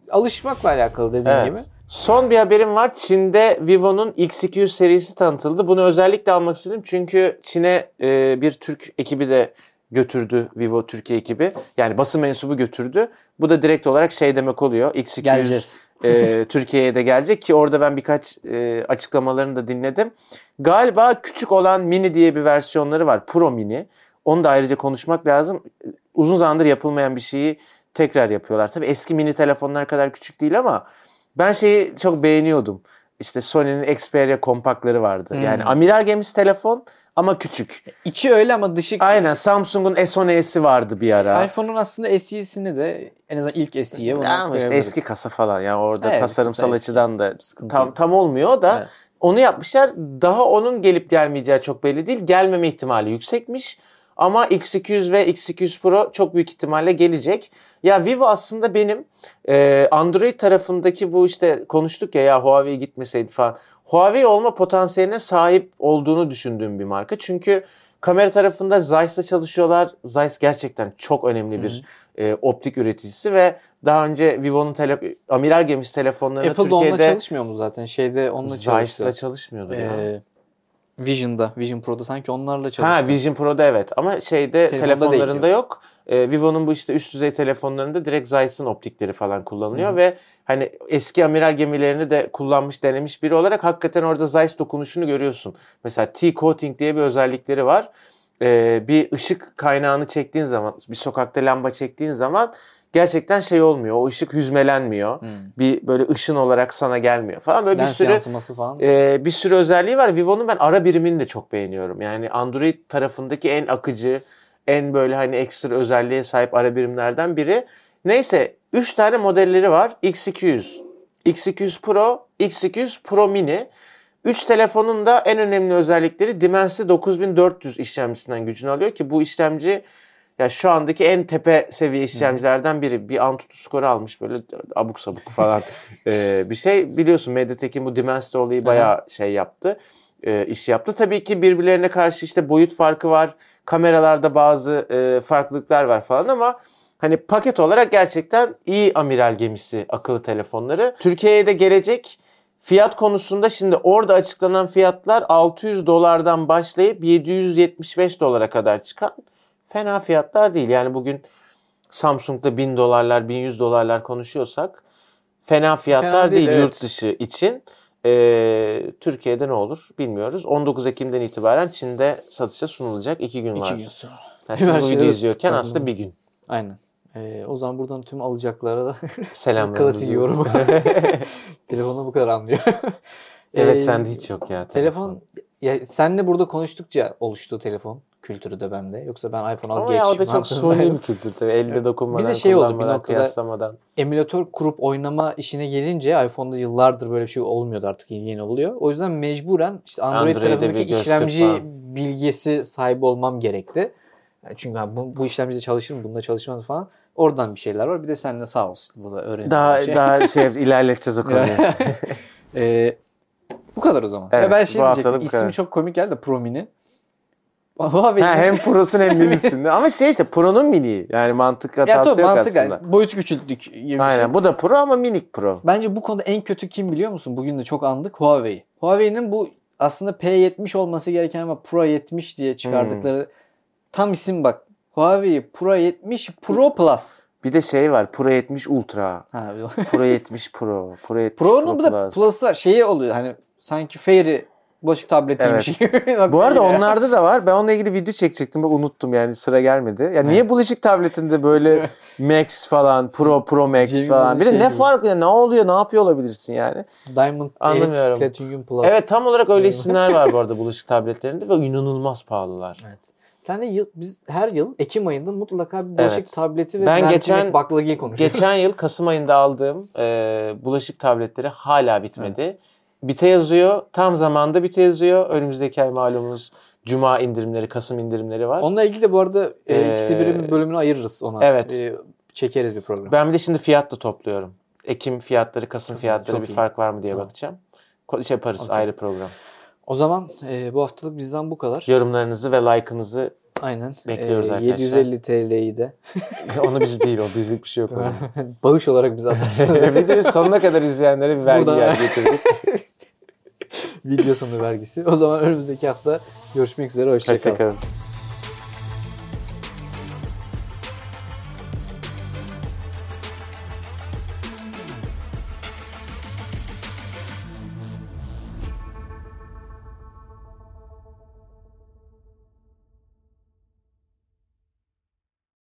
alışmakla alakalı dediğim Evet. gibi. Son bir haberim var. Çin'de Vivo'nun X iki yüz serisi tanıtıldı. Bunu özellikle almak istedim. Çünkü Çin'e e, bir Türk ekibi de götürdü. Vivo Türkiye ekibi. Yani basın mensubu götürdü. Bu da direkt olarak şey demek oluyor. X iki yüz Geleceğiz. e, Türkiye'ye de gelecek ki orada ben birkaç e, açıklamalarını da dinledim. Galiba küçük olan mini diye bir versiyonları var. Pro mini. Onu da ayrıca konuşmak lazım. Uzun zamandır yapılmayan bir şeyi tekrar yapıyorlar. Tabii eski mini telefonlar kadar küçük değil ama ben şeyi çok beğeniyordum. İşte Sony'nin Xperia kompaktları vardı. Hmm. Yani amiral gemisi telefon ama küçük. İçi öyle ama dışı... Aynen. Samsung'un S on E'si vardı bir ara. iPhone'un aslında S E'sini de en azından ilk S E'ye ama işte eski kasa falan. Yani orada evet, tasarımsal açıdan da tam, tam olmuyor da evet. Onu yapmışlar. Daha onun gelip gelmeyeceği çok belli değil. Gelmeme ihtimali yüksekmiş. Ama X iki yüz ve X iki yüz Pro çok büyük ihtimalle gelecek. Ya Vivo aslında benim e, Android tarafındaki bu işte konuştuk ya ya Huawei gitmeseydi falan. Huawei olma potansiyeline sahip olduğunu düşündüğüm bir marka. Çünkü kamera tarafında Zeiss'la çalışıyorlar. Zeiss gerçekten çok önemli bir e, optik üreticisi ve daha önce Vivo'nun tele, amiral gemisi telefonlarını Apple'da Türkiye'de... Apple'da onunla çalışmıyor mu zaten? Şeyde onunla çalıştı. Zeiss'la çalışmıyordu ee, ya. Vision'da, Vision Pro'da sanki onlarla çalıştı. Ha Vision Pro'da evet ama şeyde telefonda telefonlarında yok. Ee, Vivo'nun bu işte üst düzey telefonlarında direkt Zeiss'in optikleri falan kullanılıyor Hı. ve hani eski amiral gemilerini de kullanmış, denemiş biri olarak hakikaten orada Zeiss dokunuşunu görüyorsun. Mesela T-coating diye bir özellikleri var. Ee, bir ışık kaynağını çektiğin zaman, bir sokakta lamba çektiğin zaman gerçekten şey olmuyor. O ışık hüzmelenmiyor. Hmm. Bir böyle ışın olarak sana gelmiyor falan. Böyle lens bir sürü yansıması falan. E, bir sürü özelliği var. Vivo'nun ben ara birimini de çok beğeniyorum. Yani Android tarafındaki en akıcı, en böyle hani ekstra özelliğe sahip ara birimlerden biri. Neyse üç tane modelleri var. X iki yüz, X iki yüz Pro, X iki yüz Pro Mini. üç telefonun da en önemli özellikleri Dimensity dokuz bin dört yüz işlemcisinden gücünü alıyor ki bu işlemci ya şu andaki en tepe seviye işlemcilerden biri. Bir Antutu skoru almış böyle abuk sabuk falan ee, bir şey. Biliyorsun Mediatek'in bu Dimensity olayı bayağı şey yaptı. E, iş yaptı. Tabii ki birbirlerine karşı işte boyut farkı var. Kameralarda bazı e, farklılıklar var falan ama hani paket olarak gerçekten iyi amiral gemisi akıllı telefonları. Türkiye'ye de gelecek. Fiyat konusunda şimdi orada açıklanan fiyatlar altı yüz dolardan başlayıp yedi yüz yetmiş beş dolara kadar çıkan fena fiyatlar değil. Yani bugün Samsung'da bin dolarlar, bin yüz dolarlar konuşuyorsak fena fiyatlar fena değil, değil evet. Yurt dışı için. Ee, Türkiye'de ne olur bilmiyoruz. on dokuz Ekim'den itibaren Çin'de satışa sunulacak. iki gün var. İki gün sonra. Yani siz bu videoyu izliyorken aslında bir gün. Aynen. Ee, o zaman buradan tüm alacaklara da selamlar. Klasik yorum. Telefonla bu kadar anlıyor. Evet ee, sende hiç yok ya. Telefon. telefon ya senle burada konuştukça oluştu telefon kültürü de bende. Yoksa ben iPhone al Ama geç. Ama ya o da çok suni bir kültür tabii. Elle dokunmadan, bir de şey oldu bir noktada kıyaslamadan. Emülatör kurup oynama işine gelince iPhone'da yıllardır böyle bir şey olmuyordu, artık yeni yeni oluyor. O yüzden mecburen işte Android Android'e tarafındaki işlemci bilgisi sahibi olmam gerekti. Çünkü bu, bu işlemcide çalışır mı, bunda çalışmaz falan. Oradan bir şeyler var. Bir de seninle sağ olsun burada öğrendiğimiz daha, şey. Daha şey ilerleteceğiz o konuyu. ee, bu kadar o zaman. Evet, ya ben şey diyecektim. İsmi çok komik geldi de Pro Mini. Ha, hem Pro'sun hem Mini'sin. Ama şey işte Pro'nun Mini. Yani mantık hatası ya, yok mantık aslında. Boyut küçülttük. Aynen şey. Bu da Pro ama minik Pro. Bence bu konuda en kötü kim biliyor musun? Bugün de çok andık. Huawei. Huawei'nin bu aslında P yetmiş olması gereken ama Pro yetmiş diye çıkardıkları hmm. tam isim bak. Huawei Pro yetmiş Pro Plus. Bir de şey var. Pro yetmiş Ultra. Ha, Pro yetmiş Pro. Pro yetmiş Pro'nun Pro Pro da Plus'a şeyi oluyor. Hani sanki Fairy bulaşık tabletiymiş gibi. Evet. Bu arada onlarda da var. Ben onunla ilgili video çekecektim. Bak unuttum yani sıra gelmedi. Ya yani niye bulaşık tabletinde böyle Max falan, Pro, Pro Max Cemil'in falan. Bir de şey ne gibi. Fark ya ne oluyor, ne yapıyor olabilirsin yani? Diamond, anlamıyorum. Elite, Platinum Plus. Evet tam olarak öyle isimler var bu arada bulaşık tabletlerinde ve inanılmaz pahalılar. Evet. Sen de yıl, biz her yıl Ekim ayında mutlaka bir bulaşık evet. tableti ve ben geçen baklagil konuşuyoruz. Geçen yıl Kasım ayında aldığım e, bulaşık tabletleri hala bitmedi. Evet. Bite yazıyor. Tam zamanda bite yazıyor. Önümüzdeki ay malumunuz Cuma indirimleri, Kasım indirimleri var. Onunla ilgili de bu arada ee, ikisi birim bölümünü ayırırız ona. Evet. Ee, çekeriz bir program. Ben bir de şimdi fiyat da topluyorum. Ekim fiyatları, Kasım fiyatları bir iyi. Fark var mı diye tamam. Bakacağım. Şey yaparız okay. Ayrı program. O zaman e, bu haftalık bizden bu kadar. Yorumlarınızı ve like'ınızı Aynen. Bekliyoruz Ee, arkadaşlar. yedi yüz elli T L'yi de. Onu biz değil, o bizlik bir şey yok. Bağış olarak bize atarsanız. Videoyu sonuna kadar izleyenlere bir vergi Buradan- yer getirdik. Video sonu vergisi. O zaman önümüzdeki hafta görüşmek üzere. Hoşçakalın. Hoşçakalın.